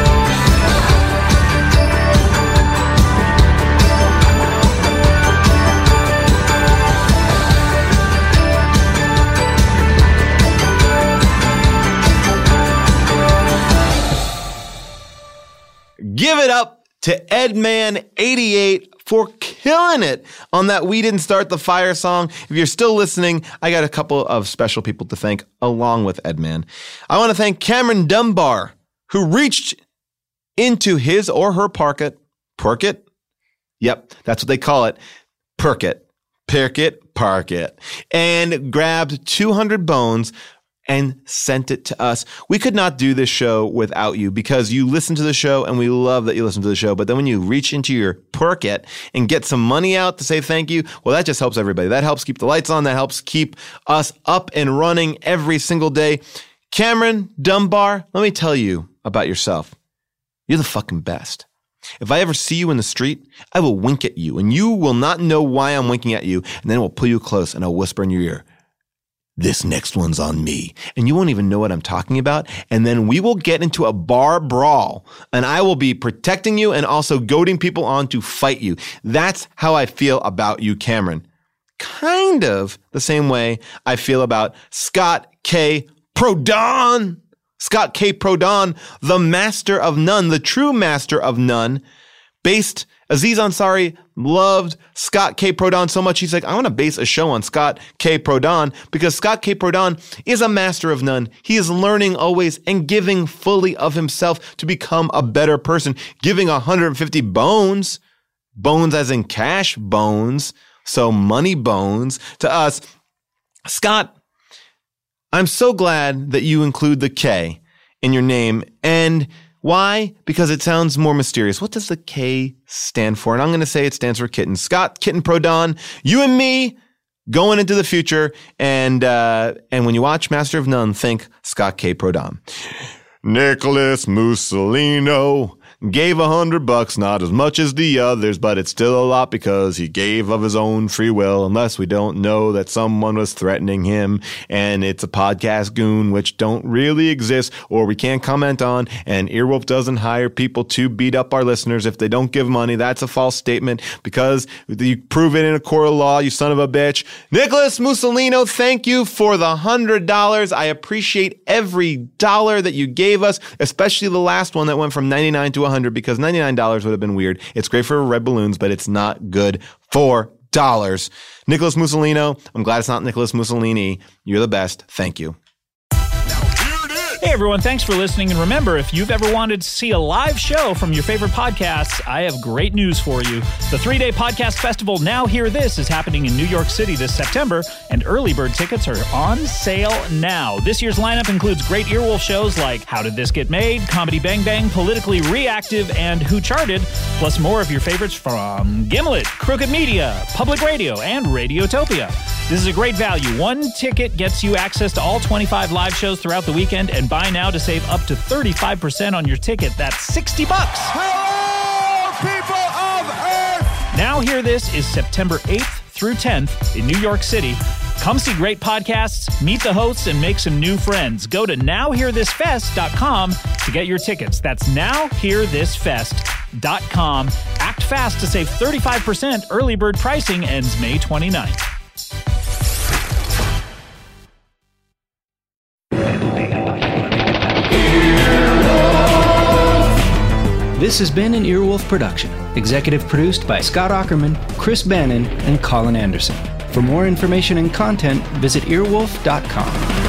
Give it up to Edman eighty-eight for killing it on that We Didn't Start the Fire song. If you're still listening, I got a couple of special people to thank along with Edman. I want to thank Cameron Dunbar, who reached into his or her pocket, pocket? Yep, that's what they call it, perket, perket, parket, and grabbed two hundred bones and sent it to us. We could not do this show without you because you listen to the show and we love that you listen to the show. But then when you reach into your pocket and get some money out to say thank you, well, that just helps everybody. That helps keep the lights on. That helps keep us up and running every single day. Cameron Dunbar, let me tell you about yourself. You're the fucking best. If I ever see you in the street, I will wink at you and you will not know why I'm winking at you. And then we'll pull you close and I'll whisper in your ear, this next one's on me. And you won't even know what I'm talking about. And then we will get into a bar brawl and I will be protecting you and also goading people on to fight you. That's how I feel about you, Cameron. Kind of the same way I feel about Scott K. Prodon. Scott K. Prodon, the master of none, the true master of none, based Aziz Ansari loved Scott K. Prodon so much, he's like, I want to base a show on Scott K. Prodon because Scott K. Prodon is a master of none. He is learning always and giving fully of himself to become a better person, giving one hundred fifty bones, bones as in cash bones, so money bones to us. Scott, I'm so glad that you include the K in your name. And why? Because it sounds more mysterious. What does the K stand for? And I'm going to say it stands for kitten. Scott Kitten Prodon, you and me going into the future. And uh, and when you watch Master of None, think Scott K. Prodon. Nicholas Mussolino gave a hundred bucks, not as much as the others, but it's still a lot because he gave of his own free will, unless we don't know that someone was threatening him and it's a podcast goon, which don't really exist or we can't comment on, and Earwolf doesn't hire people to beat up our listeners if they don't give money. That's a false statement because you prove it in a court of law, you son of a bitch. Nicholas Mussolino, thank you for the hundred dollars. I appreciate every dollar that you gave us, especially the last one that went from ninety-nine to one hundred, because ninety-nine dollars would have been weird. It's great for red balloons, but it's not good for dollars. Nicholas Mussolino, I'm glad it's not Nicholas Mussolini. You're the best. Thank you. Hey everyone, thanks for listening. And remember, if you've ever wanted to see a live show from your favorite podcasts, I have great news for you. The three-day podcast festival, Now Hear This, is happening in New York City this September, and early bird tickets are on sale now. This year's lineup includes great Earwolf shows like How Did This Get Made, Comedy Bang Bang, Politically Reactive, and Who Charted, plus more of your favorites from Gimlet, Crooked Media, Public Radio, and Radiotopia. This is a great value. One ticket gets you access to all twenty-five live shows throughout the weekend, and buy now to save up to thirty-five percent on your ticket. That's sixty bucks. Hello, people of Earth! Now Hear This is September eighth through tenth in New York City. Come see great podcasts, meet the hosts, and make some new friends. Go to now hear this fest dot com to get your tickets. That's now hear this fest dot com. Act fast to save thirty-five percent. Early bird pricing ends May twenty-ninth. This has been an Earwolf production, executive produced by Scott Aukerman, Chris Bannon, and Colin Anderson. For more information and content, visit earwolf dot com.